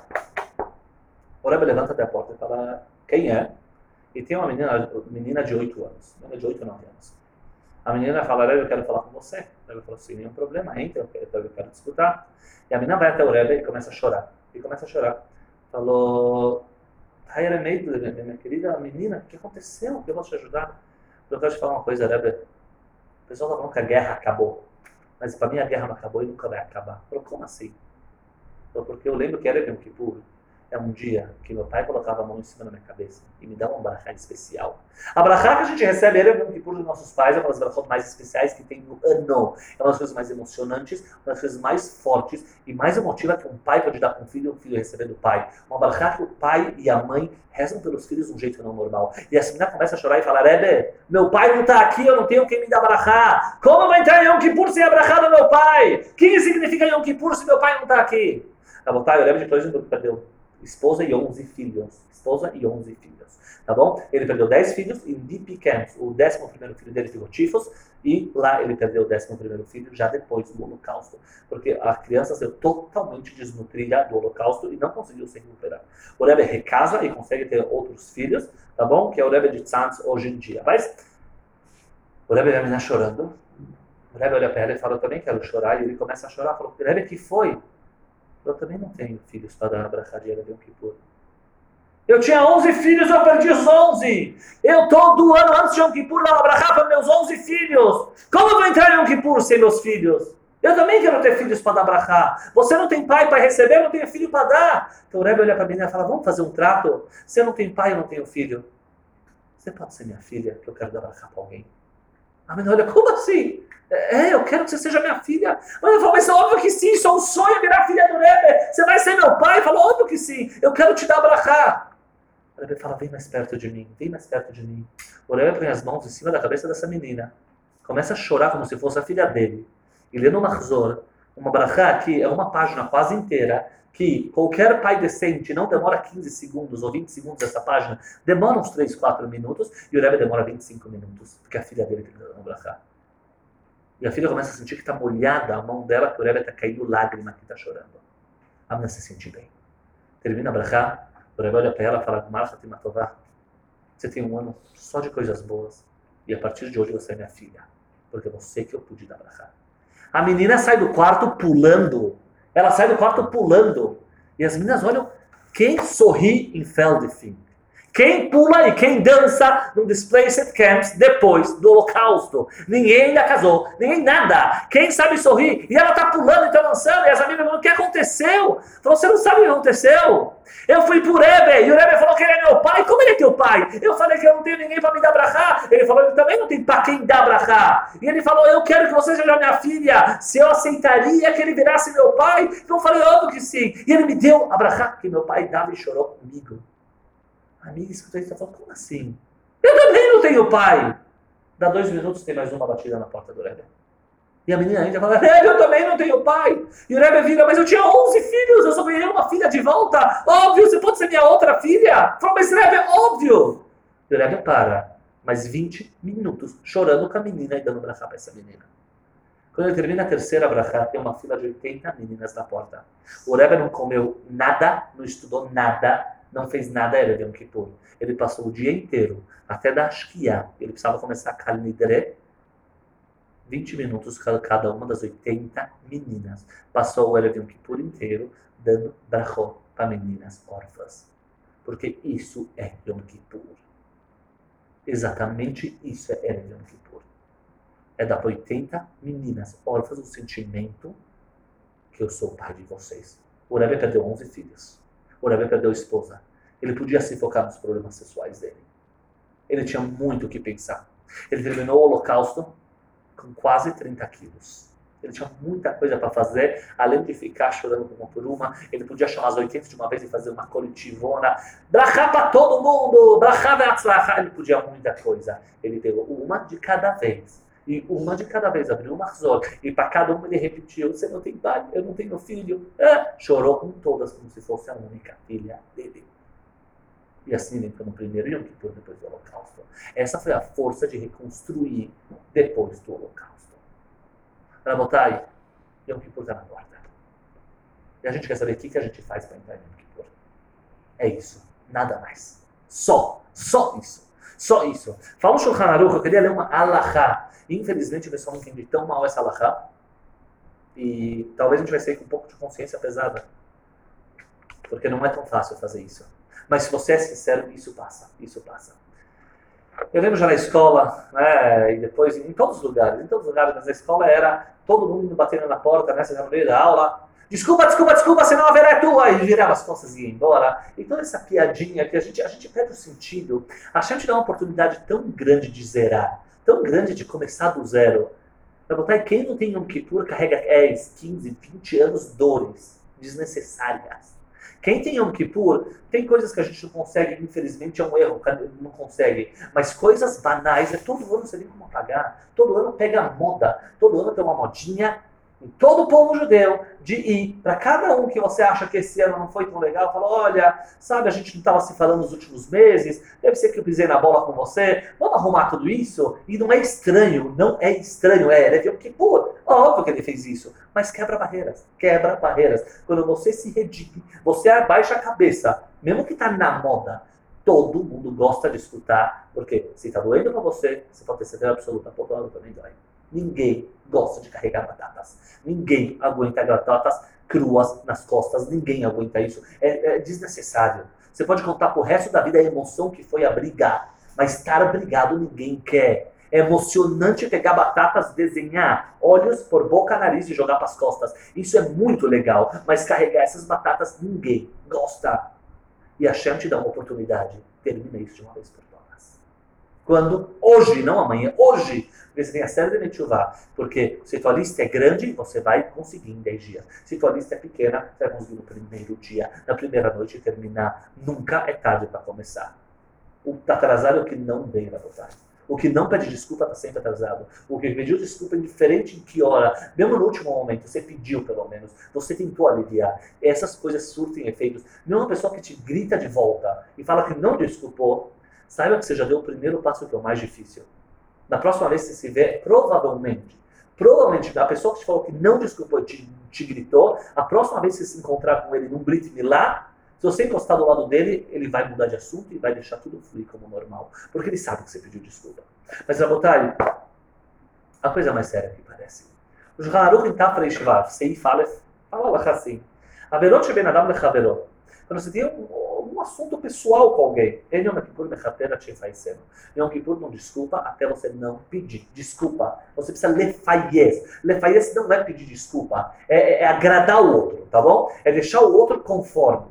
O Rebbe levanta até a porta e fala, quem é? E tem uma menina, menina de oito anos, menina de oito, nove anos. A menina fala, Rebbe, eu quero falar com você. O Rebbe falou assim, nenhum problema, entra, eu quero, eu quero discutir. E a menina vai até o Rebbe e começa a chorar. E começa a chorar. Falou, Hayere Meidle, minha querida menina, o que aconteceu? Que eu posso te ajudar? Eu quero te falar uma coisa, Rebbe. O pessoal está falando que a guerra acabou. Mas para mim a guerra não acabou e nunca vai acabar. Falou, como assim? Falou, porque eu lembro que era Yom Kippur. É um dia que meu pai colocava a mão em cima da minha cabeça e me dava um brachá especial. A brachá que a gente recebe era Yom Kippur dos nossos pais, é uma das brachot mais especiais que tem no ano. É uma das coisas mais emocionantes, uma das coisas mais fortes e mais emotiva que um pai pode dar para um filho e um filho receber do pai. Uma brachá que o pai e a mãe rezam pelos filhos de um jeito não normal. E a menina começa a chorar e fala, Rebbe, meu pai não está aqui, eu não tenho quem me dá brachá. Como vai entrar em Yom Kippur sem a brachá do meu pai? O que significa Yom Kippur se meu pai não está aqui? A botar, o Rebbe de Kloisenberg perdeu esposa e onze filhos. Esposa e onze filhos. Tá bom? Ele perdeu dez filhos em Deep Camps. O décimo primeiro filho dele ficou tifos. E lá ele perdeu o décimo primeiro filho já depois do Holocausto. Porque a criança saiu totalmente desnutrida do Holocausto e não conseguiu se recuperar. O Rebbe recasa e consegue ter outros filhos. Tá bom? Que é o Rebbe de Tzanz hoje em dia. Mas o Rebbe vai me dar chorando. O Rebbe olha para ela e fala, eu também quero chorar. E ele começa a chorar. Fala, Rebbe, que foi? Eu também não tenho filhos para dar a brachá de Yom Kippur. Eu tinha onze filhos, eu perdi os onze. Eu todo ano antes de Yom Kippur dava brachá para meus onze filhos. Como eu vou entrar em Yom Kippur sem meus filhos? Eu também quero ter filhos para dar brachá. Você não tem pai para receber, eu não tenho filho para dar. Então o Rebbe olha para mim e fala, vamos fazer um trato? Se eu não tenho pai, eu não tenho filho. Você pode ser minha filha, que eu quero dar brachá para alguém? A menina olha, como assim? É, eu quero que você seja minha filha. Mas eu falo, mas é óbvio que sim, só um sonho virar filha do Rebbe. Você vai ser meu pai? Fala, óbvio que sim, eu quero te dar brachá. O Rebbe fala, vem mais perto de mim, vem mais perto de mim. O Rebbe põe as mãos em cima da cabeça dessa menina. Começa a chorar como se fosse a filha dele. E lê no Mahzor, uma brachá que é uma página quase inteira, que qualquer pai decente não demora quinze segundos ou vinte segundos essa página, demora uns três, quatro minutos, e o Rebbe demora vinte e cinco minutos, porque é a filha dele que está dando brachá. E a filha começa a sentir que está molhada a mão dela, que o Rebbe está caindo lágrima, que está chorando. A menina se sente bem. Termina a brachá, o Rebbe olha para ela e fala, Marcha Timatová, você tem um ano só de coisas boas, e a partir de hoje você é minha filha, porque é você que eu pude dar brachá. A menina sai do quarto pulando, ela sai do quarto pulando, e as meninas olham, quem sorri em Feldfing? Quem pula e quem dança no Displaced Camps depois do Holocausto? Ninguém ainda casou, ninguém nada. Quem sabe sorrir? E ela está pulando e está dançando, e as amigas falam, o que aconteceu? Falou, você não sabe o que aconteceu? Eu fui pro Rebbe, e o Rebbe falou que ele é meu pai. Como ele é teu pai? Eu falei que eu não tenho ninguém para me dar brachá. Ele falou, ele também não tem para quem dar brachá. E ele falou, eu quero que você seja minha filha. Se eu aceitaria que ele virasse meu pai? Então eu falei, óbvio que sim. E ele me deu a brachá que meu pai dava e chorou comigo. A amiga escutou isso e falou, como assim? Eu também não tenho pai. Dá dois minutos, tem mais uma batida na porta do Rebbe. E a menina ainda fala, Rebbe, eu também não tenho pai. E o Rebbe vira, mas eu tinha onze filhos, eu só ganhei uma filha de volta. Óbvio, você pode ser minha outra filha. Fala, mas Rebbe, é óbvio. E o Rebbe para, mais vinte minutos, chorando com a menina e dando brachá para essa menina. Quando ele termina a terceira brachá, tem uma fila de oitenta meninas na porta. O Rebbe não comeu nada, não estudou nada, não fez nada Erev Yom Kippur. Ele passou o dia inteiro, até dar Shkia. Ele precisava começar a Kal Nidre, vinte minutos cada uma das oitenta meninas. Passou o Erev Yom Kippur inteiro, dando brachot para meninas órfãs. Porque isso é Yom Kippur. Exatamente isso é Erev Yom Kippur. É dar para oitenta meninas órfãs o sentimento que eu sou o pai de vocês. O Rebbe perdeu onze filhos. O Rebbe perdeu a esposa. Ele podia se focar nos problemas sexuais dele. Ele tinha muito o que pensar. Ele terminou o Holocausto com quase trinta quilos. Ele tinha muita coisa para fazer, além de ficar chorando uma por uma. Ele podia chamar as oitenta de uma vez e fazer uma coletivona. Brachá para todo mundo! Brachá ve'atzlachá! Ele podia muita coisa. Ele pegou uma de cada vez. E uma de cada vez abriu uma Mahzor. E para cada uma ele repetiu: você não tem pai, eu não tenho filho. É. Chorou com todas, como se fosse a única filha dele. E assim ele entrou no primeiro Yom Kippur depois do Holocausto. Essa foi a força de reconstruir depois do Holocausto. Rabotai, Yom Kippur está na porta. E a gente quer saber o que a gente faz para entrar em Yom Kippur. É isso. Nada mais. Só. Só isso. Só isso. Fala o Shulchan Aruch, eu queria ler uma alahá. Infelizmente o pessoal não entende tão mal essa alahá. E talvez a gente vai sair com um pouco de consciência pesada. Porque não é tão fácil fazer isso. Mas se você é sincero, isso passa. Isso passa. Eu lembro já na escola, né, e depois em todos os lugares, em todos os lugares, mas na escola era todo mundo indo batendo na porta, né, no meio da aula. Desculpa, desculpa, desculpa, senão a verá é tua. E virava as costas e ia embora. Então essa piadinha que a gente, a gente perde o sentido. A gente dá uma oportunidade tão grande de zerar, tão grande de começar do zero. Para botar quem não tem Yom Kippur carrega dez, quinze, vinte anos dores desnecessárias. Quem tem Yom Kippur, tem coisas que a gente não consegue, infelizmente é um erro, não consegue. Mas coisas banais, é todo ano você tem como pagar. Todo ano pega moda, todo ano tem uma modinha. Em todo o povo judeu, de ir para cada um que você acha que esse ano não foi tão legal, fala, olha, sabe, a gente não estava se falando nos últimos meses, deve ser que eu pisei na bola com você, vamos arrumar tudo isso? E não é estranho, não é estranho, é, ele é que, pô, óbvio que ele fez isso, mas quebra barreiras, quebra barreiras. Quando você se redime, você abaixa a cabeça, mesmo que está na moda, todo mundo gosta de escutar, porque se está doendo para você, você pode ter certeza absoluta, por outro lado também dói. Ninguém gosta de carregar batatas. Ninguém aguenta batatas cruas nas costas. Ninguém aguenta isso. É, é desnecessário. Você pode contar pro resto da vida a emoção que foi a brigar. Mas estar brigado ninguém quer. É emocionante pegar batatas, desenhar olhos por boca, nariz e jogar para as costas. Isso é muito legal. Mas carregar essas batatas ninguém gosta. E a Hashem te dá uma oportunidade. Termina isso de uma vez por todas. Quando? Hoje, não amanhã. Hoje. Você tem a série de Metchuvá, porque se tua lista é grande, você vai conseguir em dez dias. Se tua lista é pequena, você vai conseguir no primeiro dia, na primeira noite e terminar. Nunca é tarde para começar. O tá atrasado é o que não veio para votar. O que não pede desculpa está sempre atrasado. O que pediu desculpa, indiferente em que hora, mesmo no último momento, você pediu pelo menos, você tentou aliviar. Essas coisas surtem efeitos. Não é uma pessoa que te grita de volta e fala que não desculpou, saiba que você já deu o primeiro passo que é o mais difícil. Na próxima vez que você se vê, provavelmente, provavelmente a pessoa que te falou que não desculpou, te, te gritou, a próxima vez que você se encontrar com ele num Brit Milá, se você encostar do lado dele, ele vai mudar de assunto e vai deixar tudo fluir como normal. Porque ele sabe que você pediu desculpa. Mas, Rabotai, a coisa mais séria que parece. O Shulchan Aruch em Taf Reish Vav, Seif Aleph, fala lá assim. Averot sheben adam lechaverot. Quando você tem um, um assunto pessoal com alguém, ele Yom Kippur mechaper at shefaisenu. Yom Kippur não desculpa até você não pedir desculpa. Você precisa lefayez. Lefayez não é pedir desculpa, é, é agradar o outro, tá bom? É deixar o outro conforme.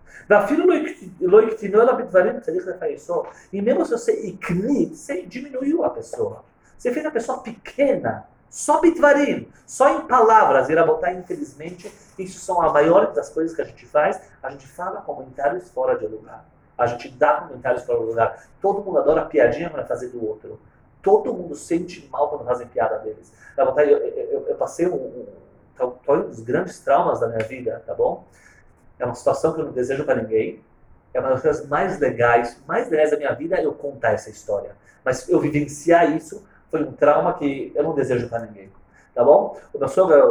E mesmo se você iknit, você diminuiu a pessoa. Você fez a pessoa pequena. Só bitvarim, só em palavras. Irá botar, infelizmente, isso são a maior das coisas que a gente faz. A gente fala comentários fora de lugar. A gente dá comentários fora de lugar. Todo mundo adora piadinha para fazer do outro. Todo mundo sente mal quando fazem piada deles. Irá botar, eu, eu, eu passei um, um, um dos grandes traumas da minha vida, tá bom? É uma situação que eu não desejo para ninguém. É uma das coisas mais legais, mais legais da minha vida é eu contar essa história. Mas eu vivenciar isso foi um trauma que eu não desejo para ninguém, tá bom? O meu sogro,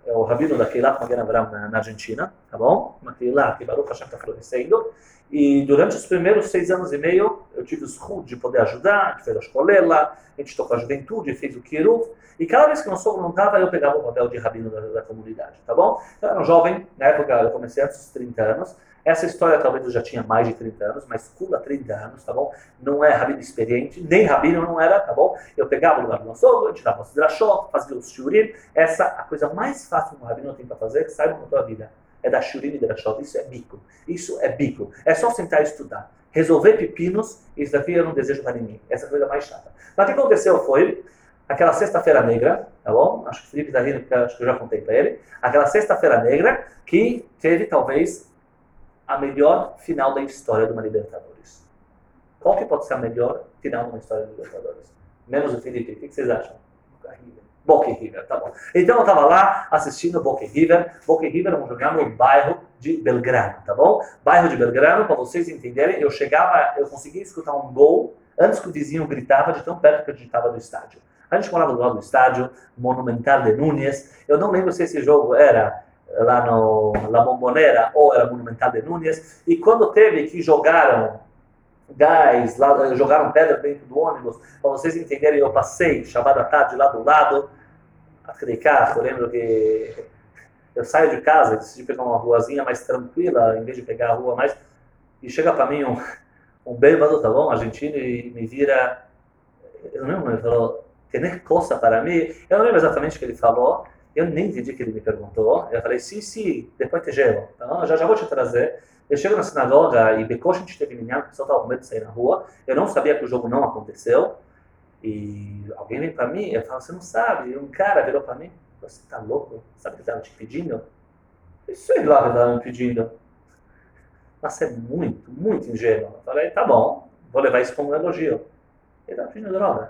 é o rabino da Keilat Magen Avraham na, na Argentina, tá bom? Uma Keilat que Baruch Hashem está florescendo. E durante os primeiros seis anos e meio, eu tive o escudo de poder ajudar, a gente fez a escolela, a gente tocou a juventude, fez o Kiruv, e cada vez que meu sogro não estava, eu pegava o papel de rabino da, da comunidade, tá bom? Eu era um jovem, na época eu comecei antes dos trinta anos, essa história talvez eu já tinha mais de trinta anos, mas cula trinta anos, tá bom? Não é rabino experiente, nem rabino não era, tá bom? Eu pegava o lugar do meu sogro, eu tirava os drashot, fazia os shurim, essa a coisa mais fácil que um rabino tem para fazer, que saiba na tua vida. É da shurim e drashot, isso é bico, isso é bico. É só sentar e estudar. Resolver pepinos, isso daqui eu não desejo para ninguém. Essa é a coisa mais chata. Mas o que aconteceu foi, aquela sexta-feira negra, tá bom? Acho que o Felipe está rindo, porque acho que eu já contei para ele. Aquela sexta-feira negra que teve, talvez, a melhor final da história de uma Libertadores. Qual que pode ser a melhor final de uma história de Libertadores? Menos o Felipe, o que vocês acham? Boca e River, tá bom. Então eu estava lá assistindo Boca e River. Boca e River vão jogar no bairro de Belgrano, tá bom? Bairro de Belgrano, para vocês entenderem, eu chegava, eu conseguia escutar um gol antes que o vizinho gritava de tão perto que a gente estava do estádio. A gente morava do lado do estádio, Monumental de Núñez. Eu não lembro se esse jogo era lá no La Bombonera ou era Monumental de Núñez. E quando teve que jogaram gás, lá, jogaram pedra dentro do ônibus, para vocês entenderem, eu passei, chamada à tarde, lá do lado, aquele carro, eu lembro que eu saio de casa, decidi pegar uma ruazinha mais tranquila, em vez de pegar a rua mais, e chega para mim um, um bêbado, tá bom, argentino, e me vira, eu não lembro, ele falou, tem coisa para mim? Eu não lembro exatamente o que ele falou, eu nem entendi o que ele me perguntou, eu falei, sim, sim, depois te gelo, então, já, já vou te trazer. Eu chego na sinagoga e Becosh a gente teve minha, o pessoal estava com medo de sair na rua. Eu não sabia que o jogo não aconteceu. E alguém vem para mim, eu falo, você não sabe. E um cara virou para mim, você tá louco? Sabe o que estava te pedindo? Eu sei lá o que estava me pedindo. Mas é muito, muito ingênuo. Eu falei, tá bom, vou levar isso como um elogio. Ele estava pedindo droga.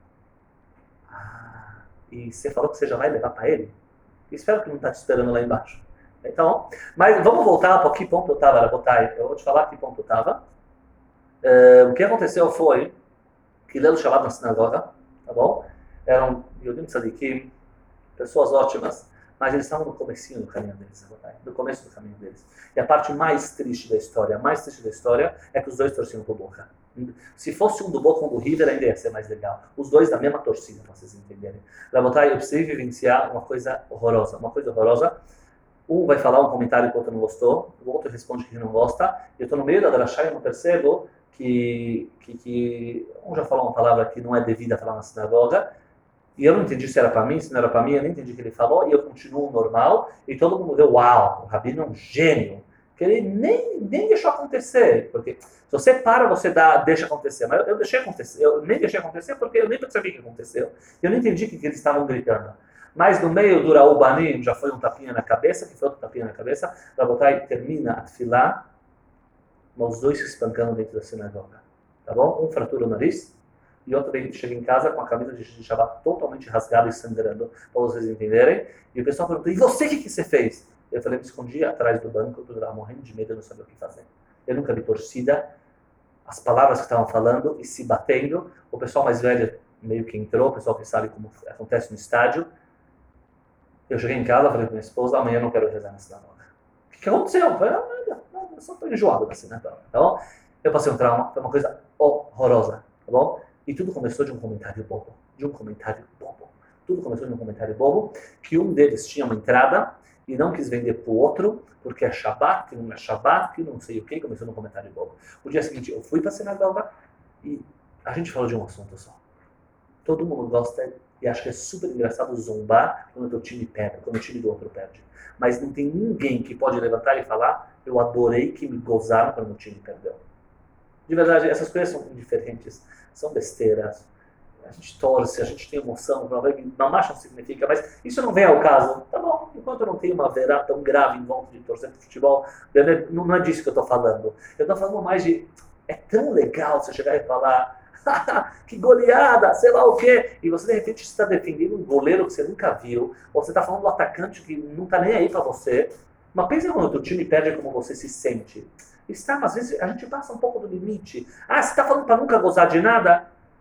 Ah, e você falou que você já vai levar para ele? Espero que não está te esperando lá embaixo. Então, mas vamos voltar para que ponto eu estava, eu vou te falar que ponto eu estava. Uh, o que aconteceu foi que Lelo Shabbat na sinagoga, tá bom? Eram Yodim Tzadikim, pessoas ótimas, mas eles estavam no comecinho do caminho deles, no começo do caminho deles. E a parte mais triste da história, a mais triste da história, é que os dois torciam pro Boca. Se fosse um do Boca ou um do River, ainda ia ser mais legal. Os dois da mesma torcida, para vocês entenderem. Rabotai, eu precisei vivenciar uma coisa horrorosa, uma coisa horrorosa. Um vai falar um comentário que o outro não gostou, o outro responde que não gosta. Eu estou no meio da drashá e eu não percebo que, que, que um já falou uma palavra que não é devida a falar na sinagoga. E eu não entendi se era para mim, se não era para mim, eu nem entendi o que ele falou. E eu continuo normal. E todo mundo deu, uau, o Rabino é um gênio. Que ele nem, nem deixou acontecer. Porque se você para, você dá, deixa acontecer. Mas eu, eu deixei acontecer. Eu nem deixei acontecer porque eu nem percebi o que aconteceu. Eu não entendi o que, que eles estavam gritando. Mas no meio do Raul Banim já foi um tapinha na cabeça, que foi outro tapinha na cabeça. Rabotai termina a tefilá, os dois se espancando dentro da sinagoga. Tá bom? Um fratura o nariz e outro chega em casa com a camisa de Shabbat totalmente rasgada e sangrando, para vocês entenderem. E o pessoal perguntou, e você o que, que você fez? Eu falei, me escondi atrás do banco, eu estava morrendo de medo, eu não sabia o que fazer. Eu nunca vi torcida, as palavras que estavam falando e se batendo. O pessoal mais velho meio que entrou, o pessoal que sabe como acontece no estádio. Eu cheguei em casa, falei para minha esposa, amanhã eu não quero rezar na sinagoga. O que, que aconteceu? Eu falei, ah, nada, nada, eu só estou enjoado da sinagoga, tá bom? Eu passei um trauma, foi uma coisa horrorosa, tá bom? E tudo começou de um comentário bobo, de um comentário bobo. Tudo começou de um comentário bobo, que um deles tinha uma entrada e não quis vender para o outro, porque é Shabbat, que não é Shabbat, que não sei o que, começou num comentário bobo. O dia seguinte eu fui para a sinagoga e a gente falou de um assunto só. Todo mundo gosta e acho que é super engraçado zombar quando o teu time perde, quando o time do outro perde. Mas não tem ninguém que pode levantar e falar, eu adorei que me gozaram quando o time perdeu. De verdade, essas coisas são indiferentes, são besteiras. A gente torce, a gente tem emoção, não marcha não significa, mas isso não vem ao caso. Tá bom, enquanto eu não tenho uma verá tão grave em volta de torcer para futebol, não é disso que eu estou falando. Eu estou falando mais de, é tão legal você chegar e falar, que goleada, sei lá o quê, e você de repente está defendendo um goleiro que você nunca viu, ou você está falando do atacante que não está nem aí para você, mas pensa quando o teu time perde como você se sente. Está, às vezes a gente passa um pouco do limite. Ah, você está falando para nunca gozar de nada?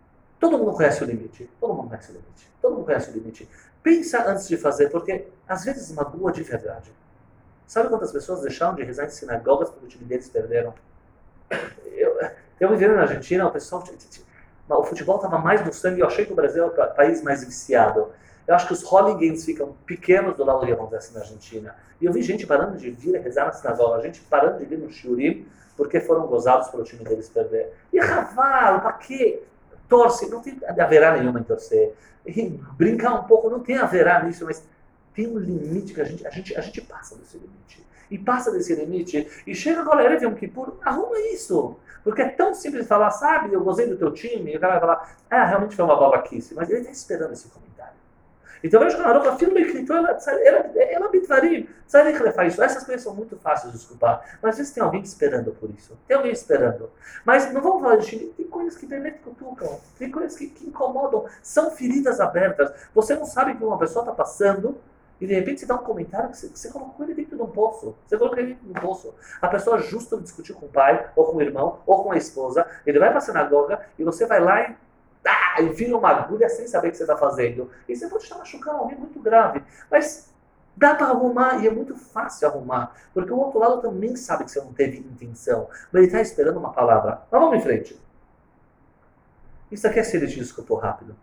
Todo mundo conhece o limite. Todo mundo conhece o limite. Todo mundo conhece o limite. Pensa antes de fazer, porque às vezes magoa de verdade. Sabe quantas pessoas deixaram de rezar em sinagogas porque o time deles perderam? Eu, eu vivendo na Argentina, o pessoal... O futebol estava mais no sangue. Eu achei que o Brasil é o país mais viciado. Eu acho que os hooligans ficam pequenos do lado do que acontece na Argentina. E eu vi gente parando de vir rezar na sinagoga, gente parando de vir no shiurim, porque foram gozados pelo time deles perder. E cavalo, para quê? Torce, não tem haverá nenhuma em torcer. E brincar um pouco, não tem haverá nisso, mas tem um limite que a gente, a gente, a gente passa desse limite. E passa desse limite, e chega agora, ele vê um Kippur, arruma isso. Porque é tão simples falar, sabe, eu gozei do teu time, e o cara vai falar, ah, realmente foi uma babaquice, mas ele está esperando esse comentário. Então veja que a Aruch afirma que ela bitvarim, sabe que ele faz isso? Essas coisas são muito fáceis de desculpar, mas às vezes tem alguém esperando por isso, tem alguém esperando. Mas não vamos falar de Chile, tem coisas que realmente cutucam, tem coisas que, que incomodam, são feridas abertas. Você não sabe que uma pessoa está passando e de repente você dá um comentário que você, você colocou ele dentro de um poço. Você colocou ele dentro de um poço. A pessoa justo discutiu com o pai, ou com o irmão, ou com a esposa, ele vai para a sinagoga e você vai lá e Ah, e vira uma agulha sem saber o que você está fazendo. E você pode estar machucando alguém muito grave. Mas dá para arrumar, e é muito fácil arrumar. Porque o outro lado também sabe que você não teve intenção. Mas ele está esperando uma palavra. Mas vamos em frente. Isso aqui é se ele te desculpou rápido.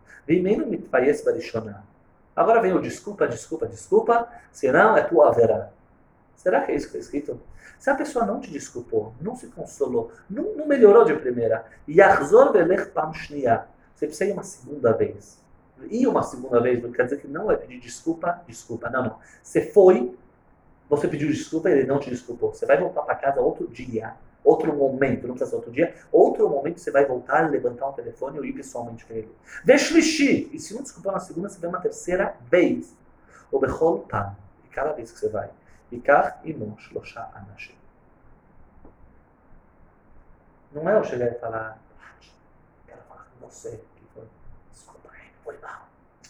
Agora vem o desculpa, desculpa, desculpa. Senão é tua haverá. Será que é isso que está escrito? Se a pessoa não te desculpou, não se consolou, não, não melhorou de primeira, Yachzor velech pam shniya. Você precisa ir uma segunda vez. Ir uma segunda vez não quer dizer que não é pedir desculpa, desculpa. Não, não. Você foi, você pediu desculpa e ele não te desculpou. Você vai voltar para casa outro dia, outro momento, não precisa ser outro dia, outro momento você vai voltar, levantar o telefone ou ir pessoalmente para ele. Veshlishi. E se não desculpou na segunda, você vai uma terceira vez. O bechol pam. E cada vez que você vai. Ikar imo shlosha anashim. Não é eu chegar e falar, quero falar com você. Desculpa aí, foi mal.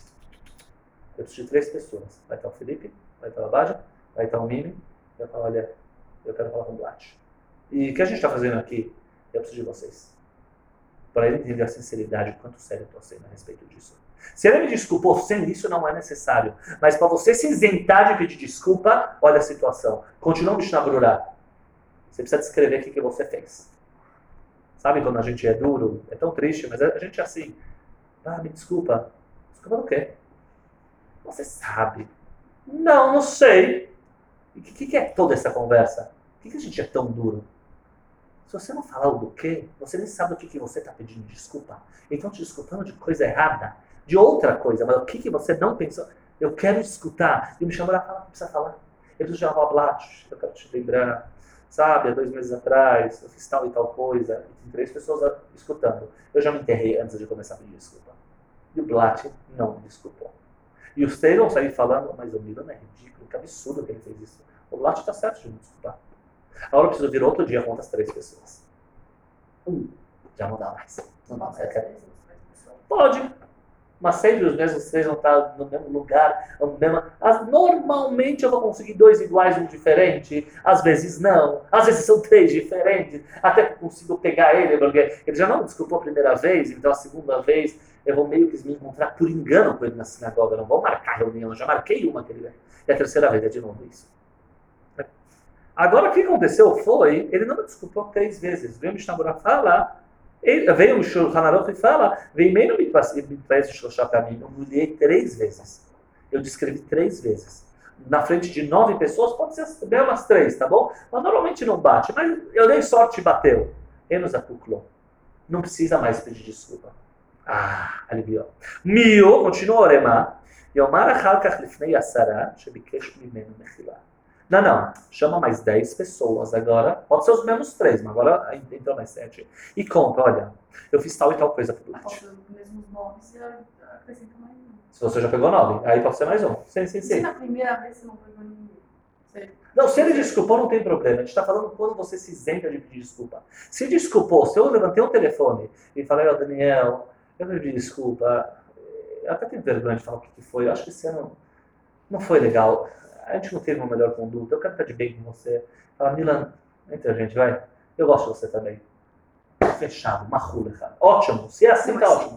Eu preciso de três pessoas. Vai estar o Felipe, vai estar a Baja, vai estar o Mimi. Vai falar, olha, eu quero falar com o Blat. E o que a gente está fazendo aqui? Eu preciso de vocês. Para ele entender a sinceridade, o quanto sério eu estou sendo a respeito disso. Se ele me desculpou sem isso, não é necessário. Mas para você se isentar de pedir desculpa, olha a situação. Continua me Brurá. Você precisa descrever o que, que você fez. Sabe quando a gente é duro? É tão triste, mas a gente é assim. Ah, me desculpa. Desculpa do quê? Você sabe. Não, não sei. E o que, que é toda essa conversa? Por que, que a gente é tão duro? Se você não falar o do quê, você nem sabe o que, que você está pedindo desculpa. Então te desculpando de coisa errada, de outra coisa, mas o que, que você não pensou? Eu quero escutar. E me chamou a falar, precisa falar. Eu preciso chamar o Blat, eu quero te lembrar. Sabe, há dois meses atrás, eu fiz tal e tal coisa, e tem três pessoas escutando. Eu já me enterrei antes de começar a pedir desculpa. E o Blat não me desculpou. E os três vão sair falando, mas o Milan é ridículo, que absurdo que ele fez isso. O Blat está certo de me desculpar. Agora eu preciso vir outro dia com outras três pessoas. Um, já não dá mais. Não dá mais. Pode. Mas sempre os mesmos três vão estar no mesmo lugar, no mesmo... As, normalmente eu vou conseguir dois iguais, um diferente. Às vezes não. Às vezes são três diferentes. Até que eu consigo pegar ele, porque ele já não desculpou a primeira vez, então a segunda vez eu vou meio que me encontrar por engano com ele na sinagoga. Não vou marcar reunião, eu já marquei uma que ele... E a terceira vez é de novo isso. Agora o que aconteceu foi, ele não me desculpou três vezes. Veio o Mishnah fala... Ele, veio o Shulchan Aruch e fala, vem meio me traz o Shloshá para mim. Eu mulhei três vezes. Eu descrevi três vezes. Na frente de nove pessoas, pode ser bem umas três, tá bom? Mas normalmente não bate. Mas eu dei sorte e bateu. Enos apuklou. Não precisa mais pedir desculpa. Ah, aliviou. Mio, continua a oremar. Yomar achal kach lifnei asara, shebikesh mimenu mechila. Não, não. Chama mais dez pessoas agora. Pode ser os mesmos três, mas agora entrou mais sete. E conta, olha, eu fiz tal e tal coisa pro Blat. Os mesmos nomes, você acrescenta mais um. Se você já pegou nove, aí pode ser mais um. Sim, sim, sim. Se na primeira vez você não pegou ninguém. Você... Não, se ele desculpou, não tem problema. A gente está falando quando você se isenta de pedir desculpa. Se desculpou, se eu levantei o telefone e falei, ó, Daniel, eu pedi desculpa. Eu até tenho vergonha de falar o que, que foi. Eu acho que esse ano não foi legal. A gente não teve uma melhor conduta, eu quero estar de bem com você. Fala, Milan, entre a gente, vai. Eu gosto de você também. Fechado, uma rula, cara. Ótimo, se é assim, tá ótimo.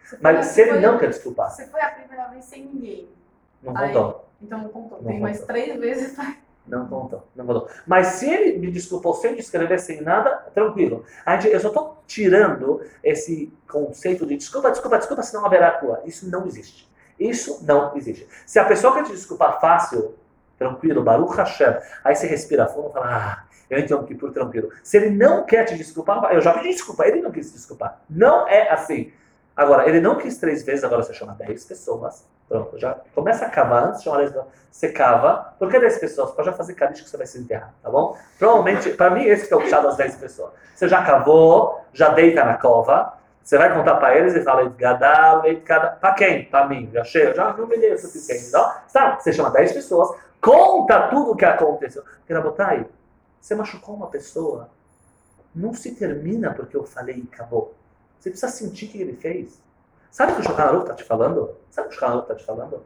Você foi- Mas se ele foi- não quer desculpar, Você foi a primeira vez sem ninguém. não Aí- contou. Então não contou. Não Tem mais contou. três vezes pra... Não contou, não contou. Mas se ele me desculpou sem descrever, sem nada, tranquilo. A gente, eu só estou tirando esse conceito de desculpa, desculpa, desculpa, senão haverá tua. Isso não existe. Isso não existe. Se a pessoa quer te desculpar fácil, tranquilo, Baruch Hashem, aí você respira fundo e fala, ah, eu entendo que por tranquilo. Se ele não quer te desculpar, eu já pedi desculpa, ele não quis te desculpar. Não é assim. Agora, ele não quis três vezes, agora você chama dez pessoas. Pronto, já começa a cavar antes de chamar dez pessoas. Você cava. Por que dez pessoas? Pode já fazer cadiz que você vai se enterrar, tá bom? Provavelmente, para mim, esse que é o chá das dez pessoas. Você já cavou, já deita na cova. Você vai contar para eles e fala, Gadal, para quem? Para mim. Já cheio, já não me dei o suficiente. Não? Tá, você chama dez pessoas, conta tudo o que aconteceu. Kirabotai, você machucou uma pessoa. Não se termina porque eu falei e acabou. Você precisa sentir o que ele fez. Sabe o que o Shulchan Aruch está te falando? Sabe o que o Shulchan Aruch está te falando?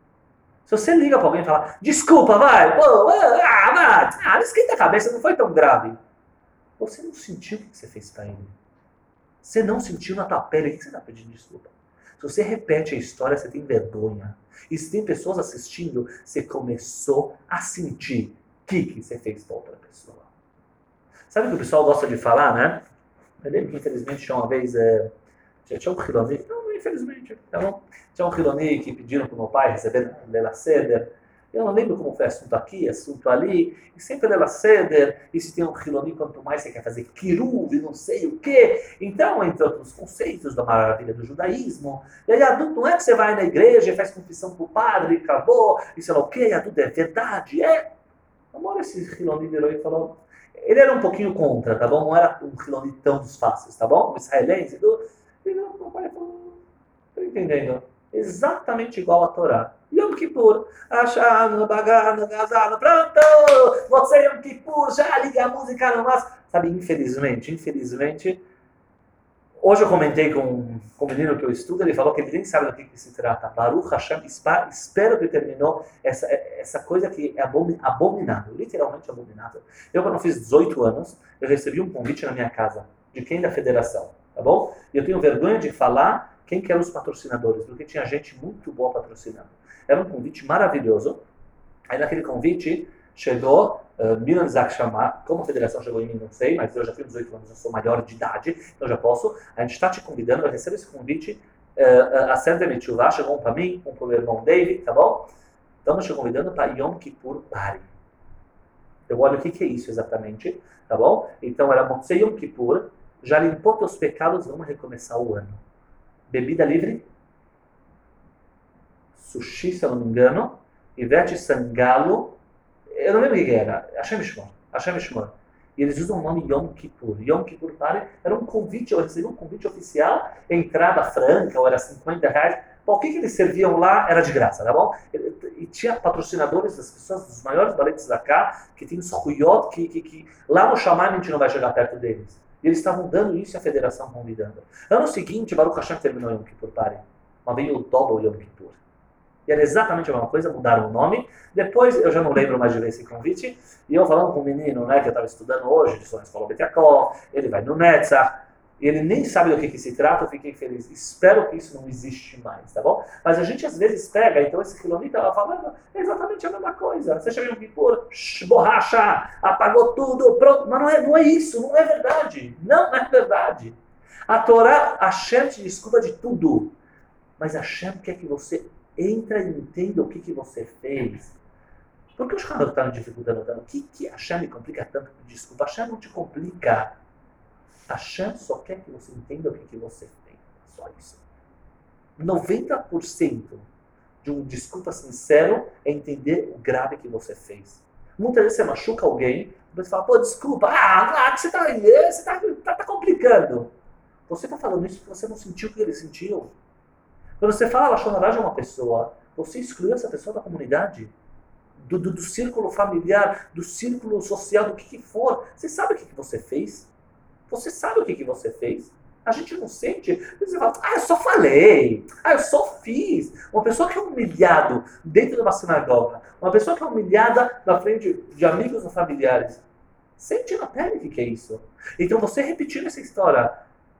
Se você liga para alguém e fala, desculpa, vai, pô, ah, vai, ah, não esquenta a cabeça, não foi tão grave. Você não sentiu o que você fez para ele. Você não sentiu na tua pele, o que você está pedindo desculpa? Se você repete a história, você tem vergonha. E se tem pessoas assistindo, você começou a sentir o que, que você fez para outra pessoa. Sabe o que o pessoal gosta de falar, né? Eu lembro que infelizmente tinha uma vez, é, tinha um Hiloni, não, infelizmente, tá bom? Tinha um Hiloni que pediram para o meu pai receber Lela Seder. Eu não lembro como foi assunto aqui, assunto ali, e sempre Lela Seder, e se tem um Hiloni, quanto mais você quer fazer Kiruv, não sei o quê. Então, entre outros conceitos da maravilha do judaísmo, e aí adulto não é que você vai na igreja e faz confissão para o padre, e acabou, e sei lá o quê, adulto é verdade, é. Uma hora esse Hiloni virou e falou... Ele era um pouquinho contra, tá bom? Não era um Hiloni tão dos fáceis, tá bom? O israelense, ele não, meu pai falou, tô entendendo, exatamente igual a Torá. Yom Kippur, achando, bagando, gazado, pronto! Você Yom Kippur, já liga a música no máximo. Sabe, infelizmente, infelizmente, hoje eu comentei com, com o menino que eu estudo, ele falou que ele nem sabe do que, que se trata. Baruch Hashem, espero que terminou essa, essa coisa que é abominável, literalmente abominável. Eu, quando fiz dezoito anos, eu recebi um convite na minha casa. De quem? Da federação, tá bom? E eu tenho vergonha de falar quem que eram os patrocinadores, porque tinha gente muito boa patrocinando. Era um convite maravilhoso. Aí naquele convite chegou uh, Milan Zak chamar, como a federação chegou em mim, não sei, mas eu já tenho dezoito anos, eu sou maior de idade, então já posso. A gente está te convidando, eu recebo esse convite, uh, uh, a Santa Mitchuvá chegou um para mim, um para o meu irmão David, tá bom? Estamos te convidando para Yom Kippur Party. Eu olho o que, que é isso exatamente, tá bom? Então era Motzei Yom Kippur, já limpou teus pecados, vamos recomeçar o ano. Bebida livre, sushi, se eu não me engano, Ivete Sangalo, eu não lembro o que era, Hashem Shmor, Hashem Shmor. E eles usam o nome Yom Kippur. Yom Kippur Party era um convite, eu recebi um convite oficial, entrada franca, ou era cinquenta reais. Bom, o que, que eles serviam lá era de graça, tá bom? E tinha patrocinadores das pessoas, dos maiores baletes da cá, que tem os Huyot, que, que, que lá no Shammai a gente não vai chegar perto deles. E eles estavam dando isso e a federação convidando. Ano seguinte, Baruch Hashem terminou Yom Kippur Party. Mas veio o Double Yom Kippur. E era exatamente a mesma coisa, mudaram o nome. Depois, eu já não lembro mais de ver esse convite, e eu falando com um menino, né, que eu estava estudando hoje, de sou na escola Betiakó, ele vai no Netzach, e ele nem sabe do que, que se trata, eu fiquei feliz. Espero que isso não existe mais, tá bom? Mas a gente às vezes pega, então esse Hiloni estava falando é exatamente a mesma coisa. Você chega em um Kippur, borracha, apagou tudo, pronto. Mas não é, não é isso, não é verdade. Não é verdade. A Torá, Hashem te desculpa de tudo, mas Hashem quer que você entra e entenda o que, que você fez. Por que os caras estão dificultando tanto? O que, que Hashem me complica tanto? Desculpa, Hashem não te complica. Hashem só quer que você entenda o que, que você fez. Só isso. noventa por cento de um desculpa sincero é entender o grave que você fez. Muitas vezes você machuca alguém, você fala, pô, desculpa, ah, ah você está você tá, tá, tá complicando. Você está falando isso porque você não sentiu o que ele sentiu. Quando você fala Lashon de uma pessoa, você exclui essa pessoa da comunidade, do, do, do círculo familiar, do círculo social, do que, que for. Você sabe o que, que você fez? Você sabe o que, que você fez? A gente não sente. Você fala, ah, eu só falei, ah, eu só fiz. Uma pessoa que é humilhado dentro de uma sinagoga, uma pessoa que é humilhada na frente de amigos ou familiares, sente na pele o que, que é isso. Então você repetindo essa história,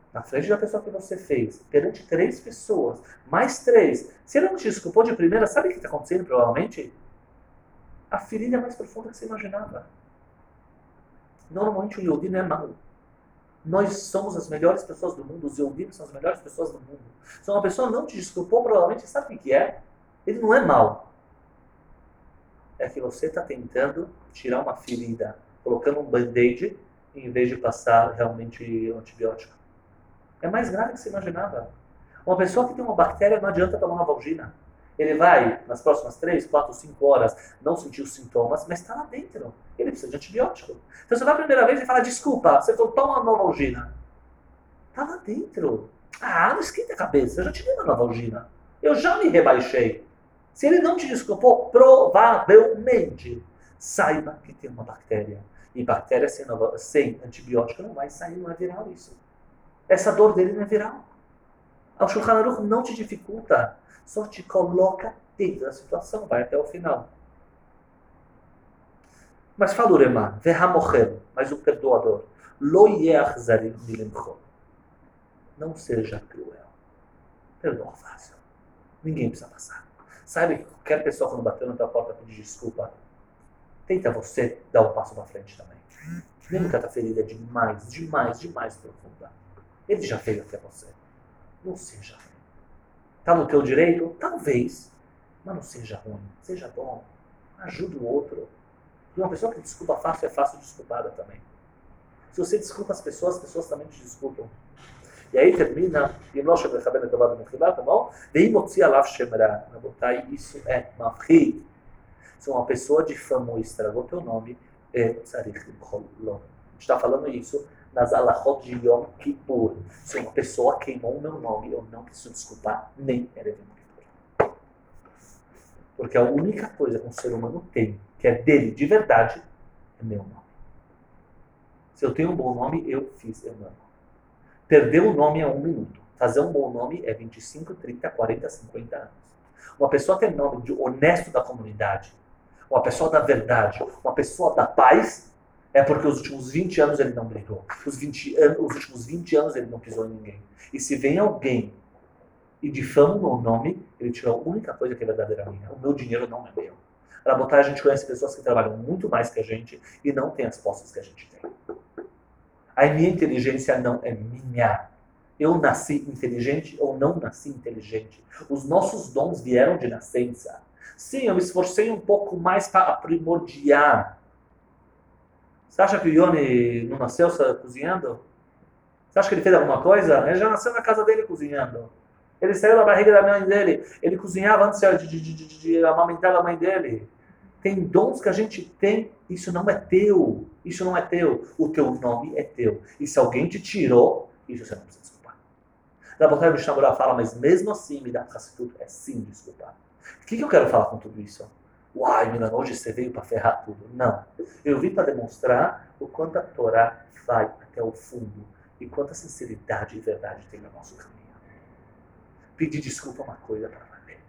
na frente da pessoa que você fez, perante três pessoas, mais três, se ele não te desculpou de primeira, sabe o que está acontecendo provavelmente? A ferida é mais profunda que você imaginava. Normalmente o Yehudi não é mau. Nós somos as melhores pessoas do mundo, os Yehudim são as melhores pessoas do mundo. Se uma pessoa não te desculpou, provavelmente sabe o que é? Ele não é mau. É que você está tentando tirar uma ferida, colocando um band-aid, em vez de passar realmente um antibiótico. É mais grave do que você imaginava. Uma pessoa que tem uma bactéria não adianta tomar uma Valgina. Ele vai, nas próximas três, quatro, cinco horas, não sentir os sintomas, mas está lá dentro. Ele precisa de antibiótico. Então você vai a primeira vez e fala, desculpa, você falou, toma uma Novalgina. Está lá dentro. Ah, não esquenta a cabeça, eu já te dei uma Novalgina. Eu já me rebaixei. Se ele não te desculpou, provavelmente, saiba que tem uma bactéria. E bactéria sem, nova, sem antibiótico não vai sair, não é viral isso. Essa dor dele não é viral. O Shulchan Aruch não te dificulta, só te coloca dentro da situação, vai até o final. Mas fala o Remá, Vehamocher, mas o perdoador, Lo yeachzarim milimcho. Não seja cruel. Perdoa fácil. Ninguém precisa passar. Sabe que qualquer pessoa quando bateu na tua porta pedir desculpa, tenta você dar um passo para frente também. Mesmo que a tua ferida é demais, demais, demais profunda. Ele já veio até você. Não seja ruim. Está no teu direito? Talvez. Mas não seja ruim. Seja bom. Ajuda o outro. E uma pessoa que desculpa fácil é fácil desculpada também. Se você desculpa as pessoas, as pessoas também te desculpam. E aí termina, tá bom? Isso é mafrid. Se uma pessoa difamou e estragou teu nome, é tzarich limchol lo. A gente está falando isso nas alachot de Yom Kippur. Se uma pessoa queimou o meu nome, eu não preciso desculpar nem Erev Yom Kippur. Porque a única coisa que um ser humano tem, que é dele de verdade, é meu nome. Se eu tenho um bom nome, eu fiz, eu amo. Perder o nome é um minuto. Fazer um bom nome é vinte e cinco, trinta, quarenta, cinquenta anos. Uma pessoa ter nome de honesto da comunidade, uma pessoa da verdade, uma pessoa da paz, é porque os últimos vinte anos ele não brigou. Os, vinte anos, os últimos vinte anos ele não pisou em ninguém. E se vem alguém e difama o meu nome, ele tirou a única coisa que é verdadeira minha. O meu dinheiro não é meu. Para botar, a gente conhece pessoas que trabalham muito mais que a gente e não têm as posses que a gente tem. A minha inteligência não é minha. Eu nasci inteligente ou não nasci inteligente. Os nossos dons vieram de nascença. Sim, eu me esforcei um pouco mais para aprimordiar. Você acha que o Yoni não nasceu cozinhando? Você acha que ele fez alguma coisa? Ele já nasceu na casa dele cozinhando. Ele saiu da barriga da mãe dele. Ele cozinhava antes de, de, de, de, de amamentar a mãe dele. Tem dons que a gente tem, isso não é teu. Isso não é teu. O teu nome é teu. E se alguém te tirou, isso você não precisa desculpar. Rabotai Mishnah fala, mas mesmo assim, me dá tudo é sim desculpar. O que, que eu quero falar com tudo isso? Uai, Milan, hoje você veio para ferrar tudo. Não. Eu vim para demonstrar o quanto a Torá vai até o fundo e quanta sinceridade e verdade tem no nosso caminho. Pedir desculpa é uma coisa para valer.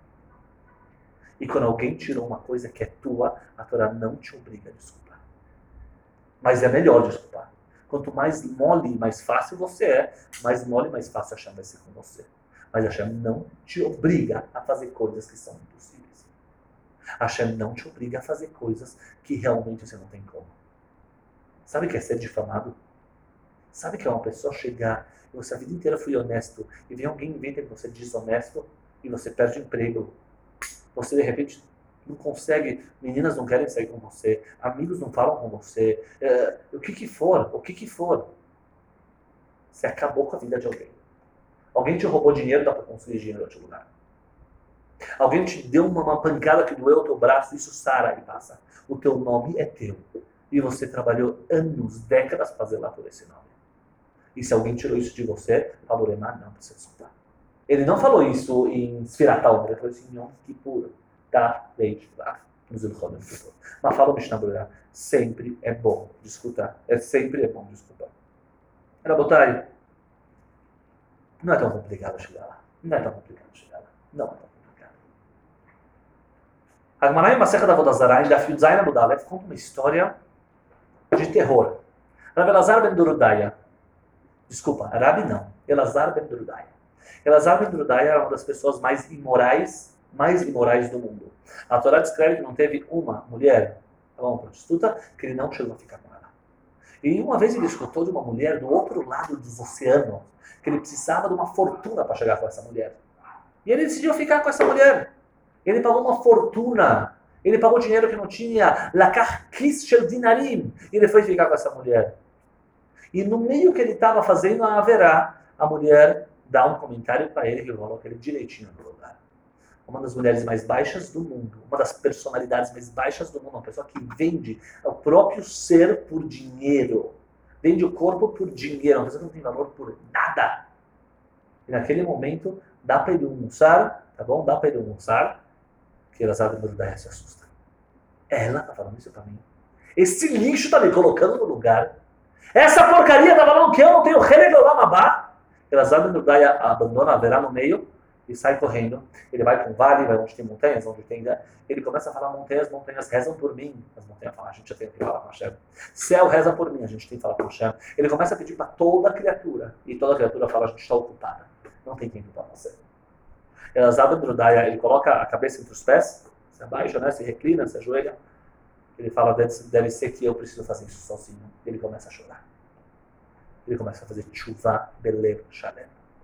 E quando alguém tirou uma coisa que é tua, a Torá não te obriga a desculpar. Mas é melhor desculpar. Quanto mais mole e mais fácil você é, mais mole e mais fácil Hashem vai ser com você. Mas Hashem não te obriga a fazer coisas que são impossíveis. Hashem não te obriga a fazer coisas que realmente você não tem como. Sabe o que é ser difamado? Sabe o que é uma pessoa chegar e você a vida inteira foi honesto e vem alguém e inventa que você é desonesto e você perde o emprego. Você de repente não consegue, meninas não querem sair com você, amigos não falam com você, é, o que que for, o que que for. Você acabou com a vida de alguém. Alguém te roubou dinheiro, dá para conseguir dinheiro em outro lugar. Alguém te deu uma, uma pancada que doeu o teu braço, isso sara e passa. O teu nome é teu. E você trabalhou anos, décadas para zelar por esse nome. E se alguém tirou isso de você, falou, não precisa soltar. Ele não falou isso em Sfiratal, ele falou isso em Yom Kippur. Tá, leite, lá, nos Ilchot Kippur. Mas fala o Mishnah Berurah, sempre é bom discutir. É sempre é bom discutir. Rabotai, não é tão complicado chegar lá. Não é tão complicado chegar lá. Não é tão complicado. A Gemara em Masechet Avodah Zarah, em Daf Yud-Zayin Amud Aleph, conta uma história de terror. Rav Elazar ben Dorudaya, Desculpa, Rabi não. Elazar ben Drudaya. Elazar ben Drudaya era uma das pessoas mais imorais, mais imorais do mundo. A Torá descreve que não teve uma mulher, uma prostituta, que ele não chegou a ficar com ela. E uma vez ele escutou de uma mulher do outro lado dos oceanos, que ele precisava de uma fortuna para chegar com essa mulher. E ele decidiu ficar com essa mulher. Ele pagou uma fortuna. Ele pagou dinheiro que não tinha. Lakach kis shel dinarim. E ele foi ficar com essa mulher. E no meio que ele estava fazendo a haverá, a mulher dá um comentário para ele que coloca ele direitinho no lugar. Uma das mulheres mais baixas do mundo, uma das personalidades mais baixas do mundo, uma pessoa que vende o próprio ser por dinheiro. Vende o corpo por dinheiro, uma pessoa que não tem valor por nada. E naquele momento, dá para ele almoçar, tá bom? Dá para ele almoçar, que Elazar ben Drudaya se assusta. Ela tá falando isso para mim. Esse lixo tá me colocando no lugar. Essa porcaria tá falando que eu não tenho Helek Olam Haba. Elazar ben Drudaya abandona a verá no meio e sai correndo. Ele vai para um vale, vai onde tem montanhas, onde tem... Ele começa a falar, montanhas, montanhas rezam por mim. As montanhas falam, a gente já tem que falar com Hashem. Céu reza por mim, a gente tem que falar com Hashem. Ele começa a pedir para toda criatura. E toda criatura fala, a gente está ocupada. Não tem tempo para você. Elazar ben Drudaya, ele coloca a cabeça entre os pés, se abaixa, né, se reclina, se ajoelha. Ele fala, deve, deve ser que eu preciso fazer isso sozinho. Ele começa a chorar. Ele começa a fazer tshuva, belev, shalem.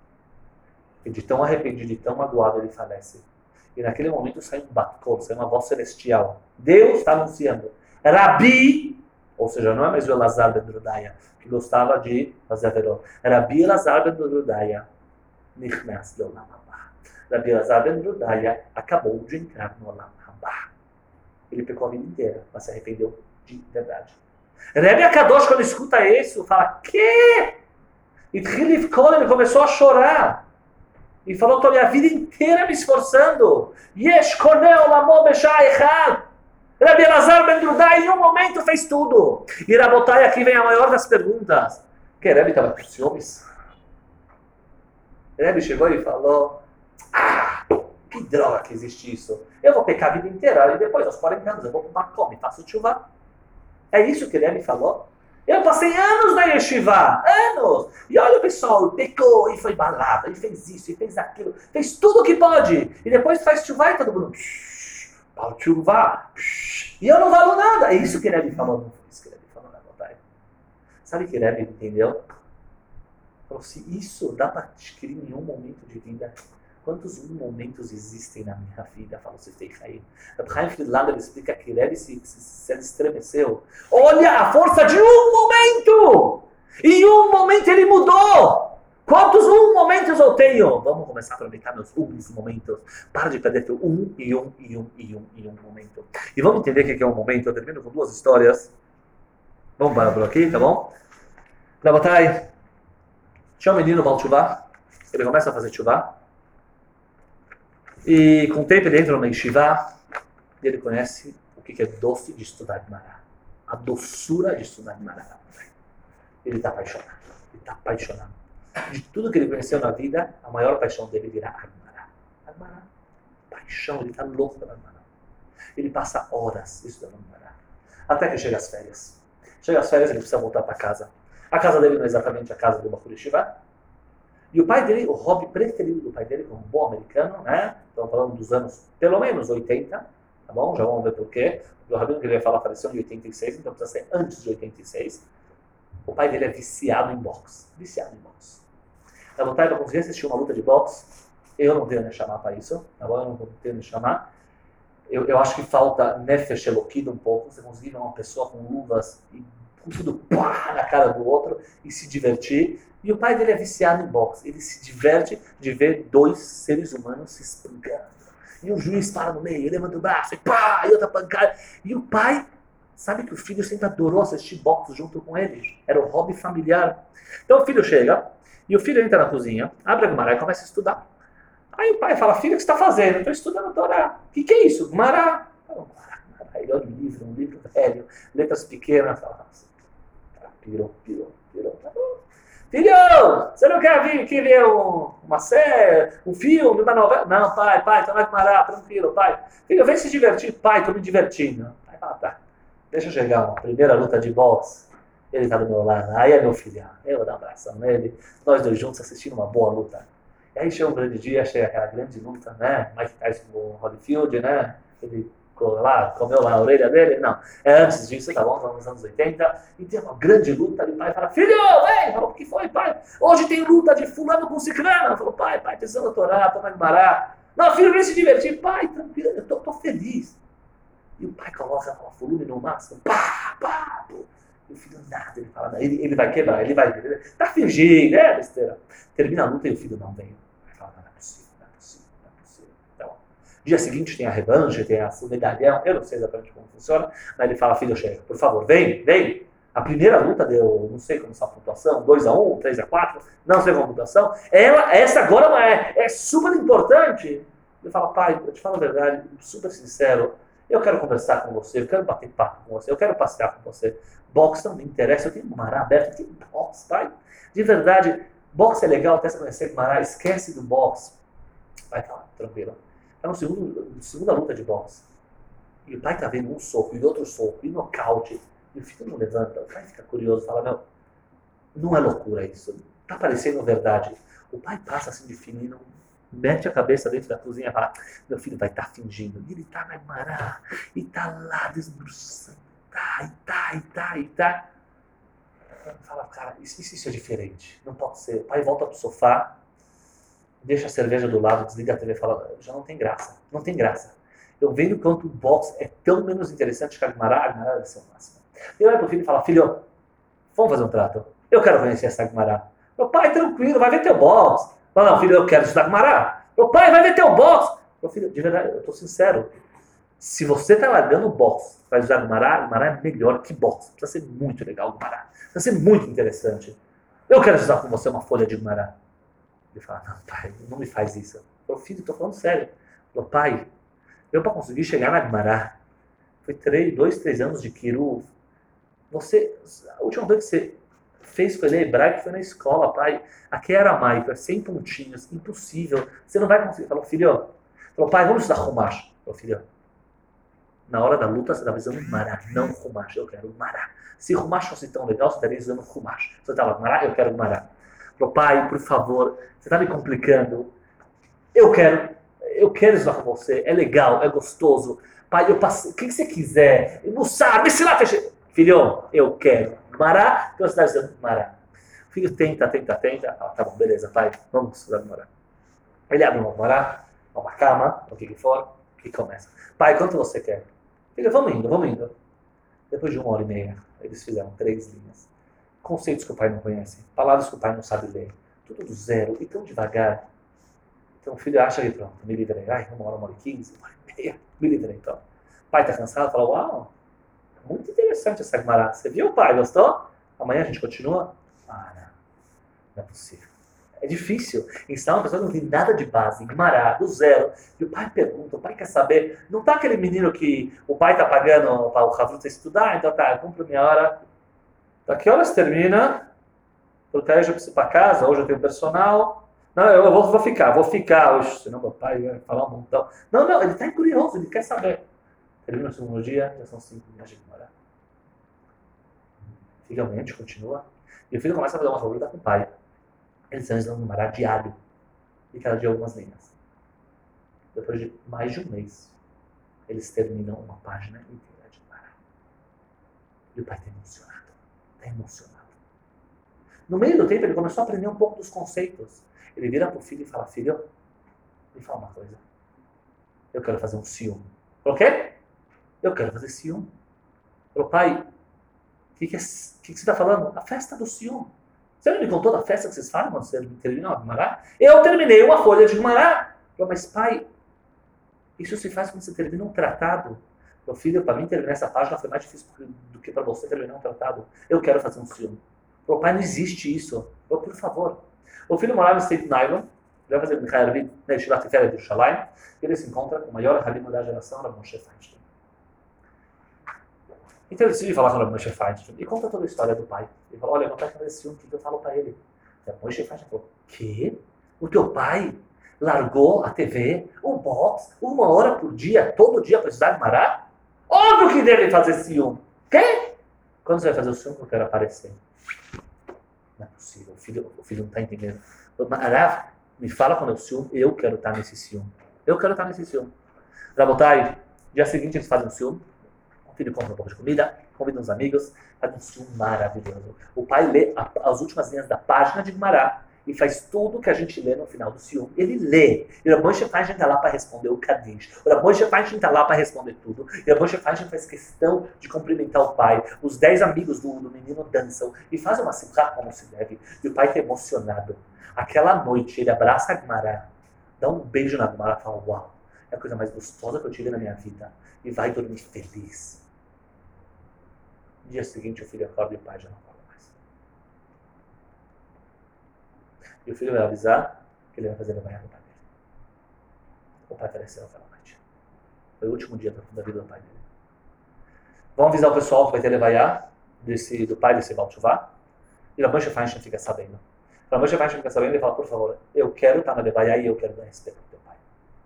E de tão arrependido, de tão magoado, ele falece. E naquele momento sai um batkol, sai uma voz celestial. Deus está anunciando. Rabi, ou seja, não é mais o Elazar ben Drudaya, que gostava de fazer averot. Rabi Elazar ben Drudaya, nichnas leolam haba. Rabi Elazar ben Drudaya acabou de entrar no Olam Haba. Ele pecou a vida inteira, mas se arrependeu de verdade. Rebbe Akadosh, quando escuta isso, fala, que? E Tchilif Kol, ele começou a chorar. E falou, estou a minha vida inteira me esforçando. Yesh koneo lamo beshah echad. Rabi Elazar ben Drudaya em um momento fez tudo. E Rabotai, aqui vem a maior das perguntas. Que Rebbe estava com ciúmes? Rebbe chegou e falou, ah, que droga que existe isso. Eu vou pecar a vida inteira e depois, aos quarenta anos, eu vou para uma coma e faço tshuva. É isso que Rebbe falou? Eu passei anos na yeshiva, anos. E olha o pessoal, pecou e foi balada, e fez isso, e fez aquilo, fez tudo o que pode. E depois faz tshuva e todo mundo, pau tshuva, e eu não valo nada. É isso que Rebbe falou, não foi isso que Rebbe falou na vontade. Sabe o que Rebbe entendeu? Falou, se isso dá para adquirir em um momento de vida, quantos momentos existem na minha vida? Falou, você tem Chaim. Chaim Friedlander, ele explica que Rebbe se, se, se estremeceu. Olha a força de um momento! Em um momento ele mudou! Quantos um momentos eu tenho? Vamos começar a aproveitar meus uns momentos. Para de perder teu um e um e um e um e um momento. E vamos entender o que é um momento. Eu termino com duas histórias. Vamos parar por aqui, tá bom? Rabotai, tinha um menino Baal Tshuva. Ele começa a fazer tshuva. E com o tempo ele entra numa yeshiva e ele conhece o que é doce de estudar Gemara. A doçura de estudar Gemara. Ele está apaixonado. Ele está apaixonado. De tudo que ele conheceu na vida, a maior paixão dele virá a Gemara. A Gemara. Paixão, ele está louco pela Gemara. Ele passa horas estudando Gemara. Até que chega as férias. Chega as férias, ele precisa voltar para casa. A casa dele não é exatamente a casa do Bachur Yeshiva. E o pai dele, o hobby preferido do pai dele, como um bom americano, né? Estamos falando dos anos, pelo menos oitenta, tá bom? Já vamos ver por quê. O rabino que ele vai falar faleceu em oitenta e seis, então precisa ser antes de oitenta e seis. O pai dele é viciado em boxe. Viciado em boxe. Na vontade de conseguir assistir uma luta de boxe, eu não tenho nem chamar para isso, tá bom? Eu não tenho nem chamar. Eu, eu acho que falta nefesh elokid um pouco. Você conseguir ver uma pessoa com luvas e com tudo pá, na cara do outro e se divertir. E o pai dele é viciado em boxe. Ele se diverte de ver dois seres humanos se espancando. E o juiz para no meio, ele levanta o braço e pá, e outra pancada. E o pai, sabe que o filho sempre adorou assistir boxe junto com ele. Era o hobby familiar. Então o filho chega, e o filho entra na cozinha, abre a Gemara e começa a estudar. Aí o pai fala, filho, o que você está fazendo? Estou estudando a Torá. O que, que é isso? Gemara. Ele olha o livro, um livro velho, letras pequenas. Fala, pirou, pirou, pirou. Tá bom. Filho, você não quer vir aqui ver um, uma série, um filme, uma novela? Não, pai, pai, então vai parar, tranquilo, pai. Filho, vem se divertir. Pai, estou me divertindo. Aí fala, tá, deixa eu chegar uma primeira luta de boxe. Ele tá do meu lado. Aí é meu filho. Eu vou dar um abração nele. Nós dois juntos assistindo uma boa luta. E aí chega um grande dia, chega aquela grande luta, né? Mike Tyson com o Holyfield, né? Ele lá, comeu lá a orelha dele. Não, é antes disso, tá bom? Nos anos oitenta. E tem uma grande luta. E o pai fala, filho, vem! Falou, o que foi, pai? Hoje tem luta de fulano com ciclano. Falou, pai, pai, precisando da Torá, tô na Guimará. Não, filho, vem se divertir. Pai, tranquilo, eu tô, tô feliz. E o pai coloca a volume no máximo. Pá, pá, pô. E o filho nada, ele fala, não, ele, ele vai quebrar, ele vai... Ele, tá fingindo, é besteira. Termina a luta e o filho não vem. Ele fala, não é possível, não é possível, não é possível. Então, dia seguinte tem a revanche, tem a, o medalhão, eu não sei exatamente como funciona, mas ele fala, filho, chega, por favor, vem, vem. A primeira luta deu, não sei como está a pontuação, dois a um, três a quatro, não sei como a pontuação. Ela, essa agora é, é super importante. Ele fala, pai, eu te falo a verdade, super sincero, eu quero conversar com você, eu quero bater papo com você, eu quero passear com você. Boxe não me interessa, eu tenho um mará aberto, eu tenho boxe, pai. De verdade, boxe é legal, até você conhecer o mará, esquece do boxe. Vai estar lá, tranquilo. Está na segunda luta de boxe. E o pai está vendo um soco e outro soco, e nocaute. E o filho não levanta, o pai fica curioso, fala, não, não é loucura isso, está parecendo verdade. O pai passa assim de fininho, mete a cabeça dentro da cozinha e fala, meu filho vai estar tá fingindo. E ele está na Guimará, e está lá desbruçando, tá, e tá, e tá, e tá. Fala, cara, isso, isso é diferente, não pode ser. O pai volta pro sofá, deixa a cerveja do lado, desliga a T V e fala, já não tem graça, não tem graça. Eu vejo quanto o boxe é tão menos interessante que a Guimará, a Guimará deve ser o máximo. Ele olha pro filho e fala, filho, vamos fazer um trato, eu quero conhecer essa Guimará. Meu pai, tranquilo, vai ver teu boxe. Fala, não, filho, eu quero estudar Guimará. Meu pai, vai ver teu boxe. Meu filho, de verdade, eu tô sincero, se você tá largando o boxe para estudar Guimará, Guimará é melhor que boxe. Precisa ser muito legal Guimará, precisa ser muito interessante. Eu quero estudar com você uma folha de Guimará. Ele fala, não, pai, não me faz isso. Meu filho, tô falando sério. Meu pai, eu para conseguir chegar na Guimará, foi três, dois, três anos de Kiru. Você, a última vez que você fez com ele hebraico foi na escola, pai. Aqui era Aramaico, sem pontinhos, impossível. Você não vai conseguir. Falou, filho, falou, pai, vamos estudar Rumash. Falou, filho, na hora da luta você estava usando Mará, não Rumash. Eu quero Mará. Se Rumash fosse tão legal, você estaria usando Rumash. Você estava Mará, eu quero Mará. Falou, pai, por favor, você está me complicando. Eu quero, eu quero estudar com você. É legal, é gostoso. Pai, eu passo, o que, que você quiser? Mussar, me lá, filhão, eu quero Mará, então você está dizendo Mará. O filho tenta, tenta, tenta. Ah, tá bom, beleza, pai, vamos estudar Mará. Ele abre uma Mará, uma cama, o que que for, e começa. Pai, quanto você quer? Filho, vamos indo, vamos indo. Depois de uma hora e meia, eles fizeram três linhas. Conceitos que o pai não conhece, palavras que o pai não sabe ler. Tudo do zero, e tão devagar. Então o filho acha que pronto, me livrei. Ai, uma hora, uma hora e quinze, uma hora e meia, me livrei então. O pai está cansado, fala, uau, muito interessante essa Guimará. Você viu, pai? Gostou? Amanhã a gente continua? Ah, não. Não é possível. É difícil. Ensinar uma pessoa que não tem nada de base, Guimará, do zero. E o pai pergunta, o pai quer saber. Não tá aquele menino que o pai tá pagando para o Ravuta estudar, então tá, cumpro minha hora. Daqui horas termina, porque aí eu já preciso ir para casa, hoje eu tenho personal. Não, eu vou, vou ficar, vou ficar. Oxe, senão meu pai vai falar um montão. Não, não, ele tá curioso, ele quer saber. Termina o segundo dia, já são cinco dias de Guimará. Finalmente, continua. E o filho começa a fazer uma favor com o pai. Eles estão estudando Guimará diário. E cada dia algumas linhas. Depois de mais de um mês, eles terminam uma página inteira de Guimará. E o pai está emocionado. Está emocionado. No meio do tempo, ele começou a aprender um pouco dos conceitos. Ele vira para o filho e fala, filho, me fala uma coisa. Eu quero fazer um ciúme. Falou, o quê? Eu quero fazer ciúme. Falou, pai, o que, que, é, que, que você está falando? A festa do ciúme. Você não me contou da festa que vocês fazem quando você termina a Guimará? Eu terminei uma folha de Guimará. Falou, mas pai, isso se faz quando você termina um tratado. Meu filho, para mim terminar essa página foi mais difícil do que para você terminar um tratado. Eu quero fazer um ciúme. Falou, pai, não existe isso. Falou, por favor. O filho morava em State Island, vai fazer Michael Arvid, na Yeshiva Tiferet de Yerushalayim, e ele se encontra com o maior rabino da geração, Rav Moshe Feinstein. Então ele decide falar com o Rav Moshe Feinstein e conta toda a história do pai. Ele fala, olha, meu pai faz esse ciúme, o que eu falo para ele? O Rav Moshe Feinstein falou, quê? O teu pai largou a T V, o box, uma hora por dia, todo dia para estudar Guimará? Óbvio que deve fazer ciúme. Quê? Quando você vai fazer o ciúme, eu quero aparecer. Não é possível, o filho, o filho não está entendendo. Rav, me fala quando é o ciúme, eu quero estar nesse ciúme. Eu quero estar nesse ciúme. Rabotai, dia seguinte eles fazem um ciúme, o filho compra um pouco de comida, convida uns amigos, faz um ciúme maravilhoso. O pai lê a, as últimas linhas da página de Gumará e faz tudo que a gente lê no final do ciúme. Ele lê. E o Ramoshe Feinstein está lá para responder o Kadish. O Ramoshe Feinstein está lá para responder tudo. E o Ramoshe Feinstein faz questão de cumprimentar o pai. Os dez amigos do, do menino dançam e fazem uma simcha como se deve. E o pai está emocionado. Aquela noite ele abraça a Gumará, dá um beijo na Gumará e fala, uau, é a coisa mais gostosa que eu tive na minha vida. E vai dormir feliz. No dia seguinte o filho acorda e o pai já não acorda mais. E o filho vai avisar que ele vai fazer levantar no pai dele. O pai faleceu naquela noite. Foi o último dia da vida do pai dele. Vão avisar o pessoal que vai ter levaiá desse, do pai desse Baal Teshuvá. E o Ramoshe Feinstein fica sabendo. O Ramoshe Feinstein fica sabendo e fala, por favor, eu quero estar na levaiá e eu quero dar respeito ao teu pai.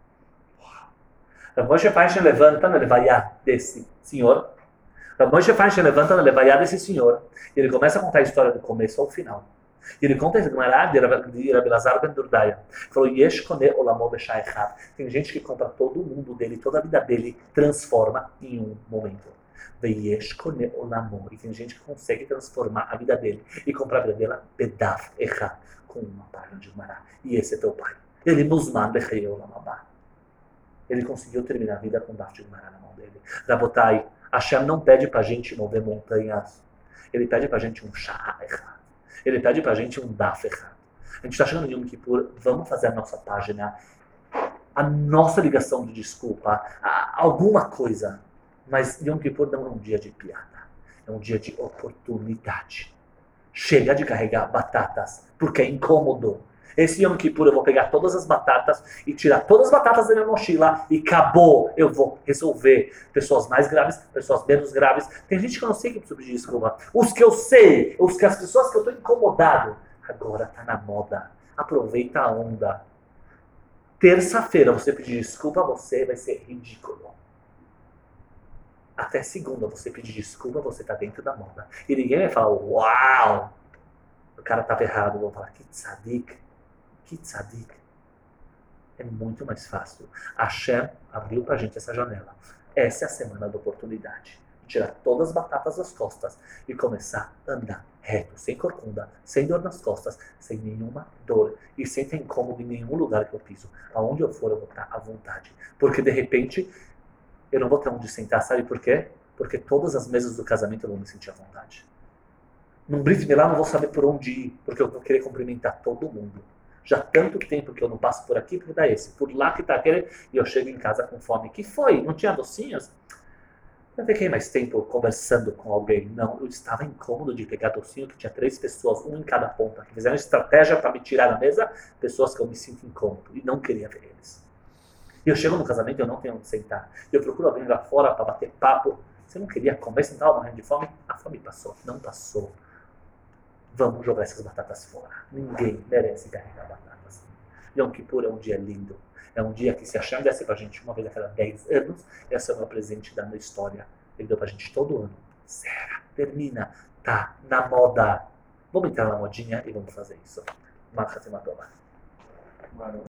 O Ramoshe Feinstein levanta na levaiá desse senhor. O Ramoshe Feinstein levanta na levaiá desse senhor. E ele começa a contar a história do começo ao final. E ele conta a Gemara de Rabi Elazar ben Durdaya. Ele falou, Yesh kone olamo b'shah echad. Tem gente que compra todo o mundo dele, toda a vida dele, transforma em um momento. Veyesh kone olamo. E tem gente que consegue transformar a vida dele e comprar a vida dela bedaf echad, com uma página de Gemara. E esse é teu pai. Ele musman bechei olamabá. Ele conseguiu terminar a vida com um daf de Gemara na mão dele. Rabotai, Hashem não pede pra gente mover montanhas. Ele pede pra gente um shah echad. Ele pede pra gente um daf errado. A gente está chegando de Yom Kippur, vamos fazer a nossa página, a nossa ligação de desculpa, a, alguma coisa. Mas Yom Kippur não é um dia de piada, é um dia de oportunidade. Chega de carregar batatas, porque é incômodo. Esse Yom Kippur eu vou pegar todas as batatas e tirar todas as batatas da minha mochila e acabou. Eu vou resolver. Pessoas mais graves, pessoas menos graves. Tem gente que eu não sei que precisa pedir desculpa. Os que eu sei, os que as pessoas que eu estou incomodado. Agora está na moda. Aproveita a onda. Terça-feira você pedir desculpa a você vai ser ridículo. Até segunda você pedir desculpa, você está dentro da moda. E ninguém vai falar, uau! O cara estava errado. Vou falar, que tzadik. Que tzadik. É muito mais fácil. Hashem abriu pra gente essa janela. Essa é a semana da oportunidade. Tirar todas as batatas das costas e começar a andar reto, sem corcunda, sem dor nas costas, sem nenhuma dor e sem ter incômodo em nenhum lugar que eu piso. Aonde eu for, eu vou estar à vontade. Porque de repente, eu não vou ter onde sentar. Sabe por quê? Porque todas as mesas do casamento eu vou me sentir à vontade. Num Brit Milá eu não vou saber por onde ir, porque eu vou querer cumprimentar todo mundo. Já tanto tempo que eu não passo por aqui, porque dá esse. Por lá que tá aquele, e eu chego em casa com fome. Que foi? Não tinha docinhos? Eu fiquei mais tempo conversando com alguém. Não, eu estava incômodo de pegar docinho, que tinha três pessoas, um em cada ponta, que fizeram estratégia para me tirar da mesa, pessoas que eu me sinto incômodo e não queria ver eles. E eu chego no casamento e eu não tenho onde sentar. E eu procuro alguém lá fora para bater papo. Você não queria comer, você não estava morrendo de fome? A fome passou. Não passou. Vamos jogar essas batatas fora. Ninguém merece carregar batatas. Yom Kippur é um dia lindo. É um dia que se a Hashem desse pra gente uma vez a cada dez anos, esse é o meu presente da minha história. Ele deu pra gente todo ano. Zera, termina, tá na moda. Vamos entrar na modinha e vamos fazer isso. Marca-te uma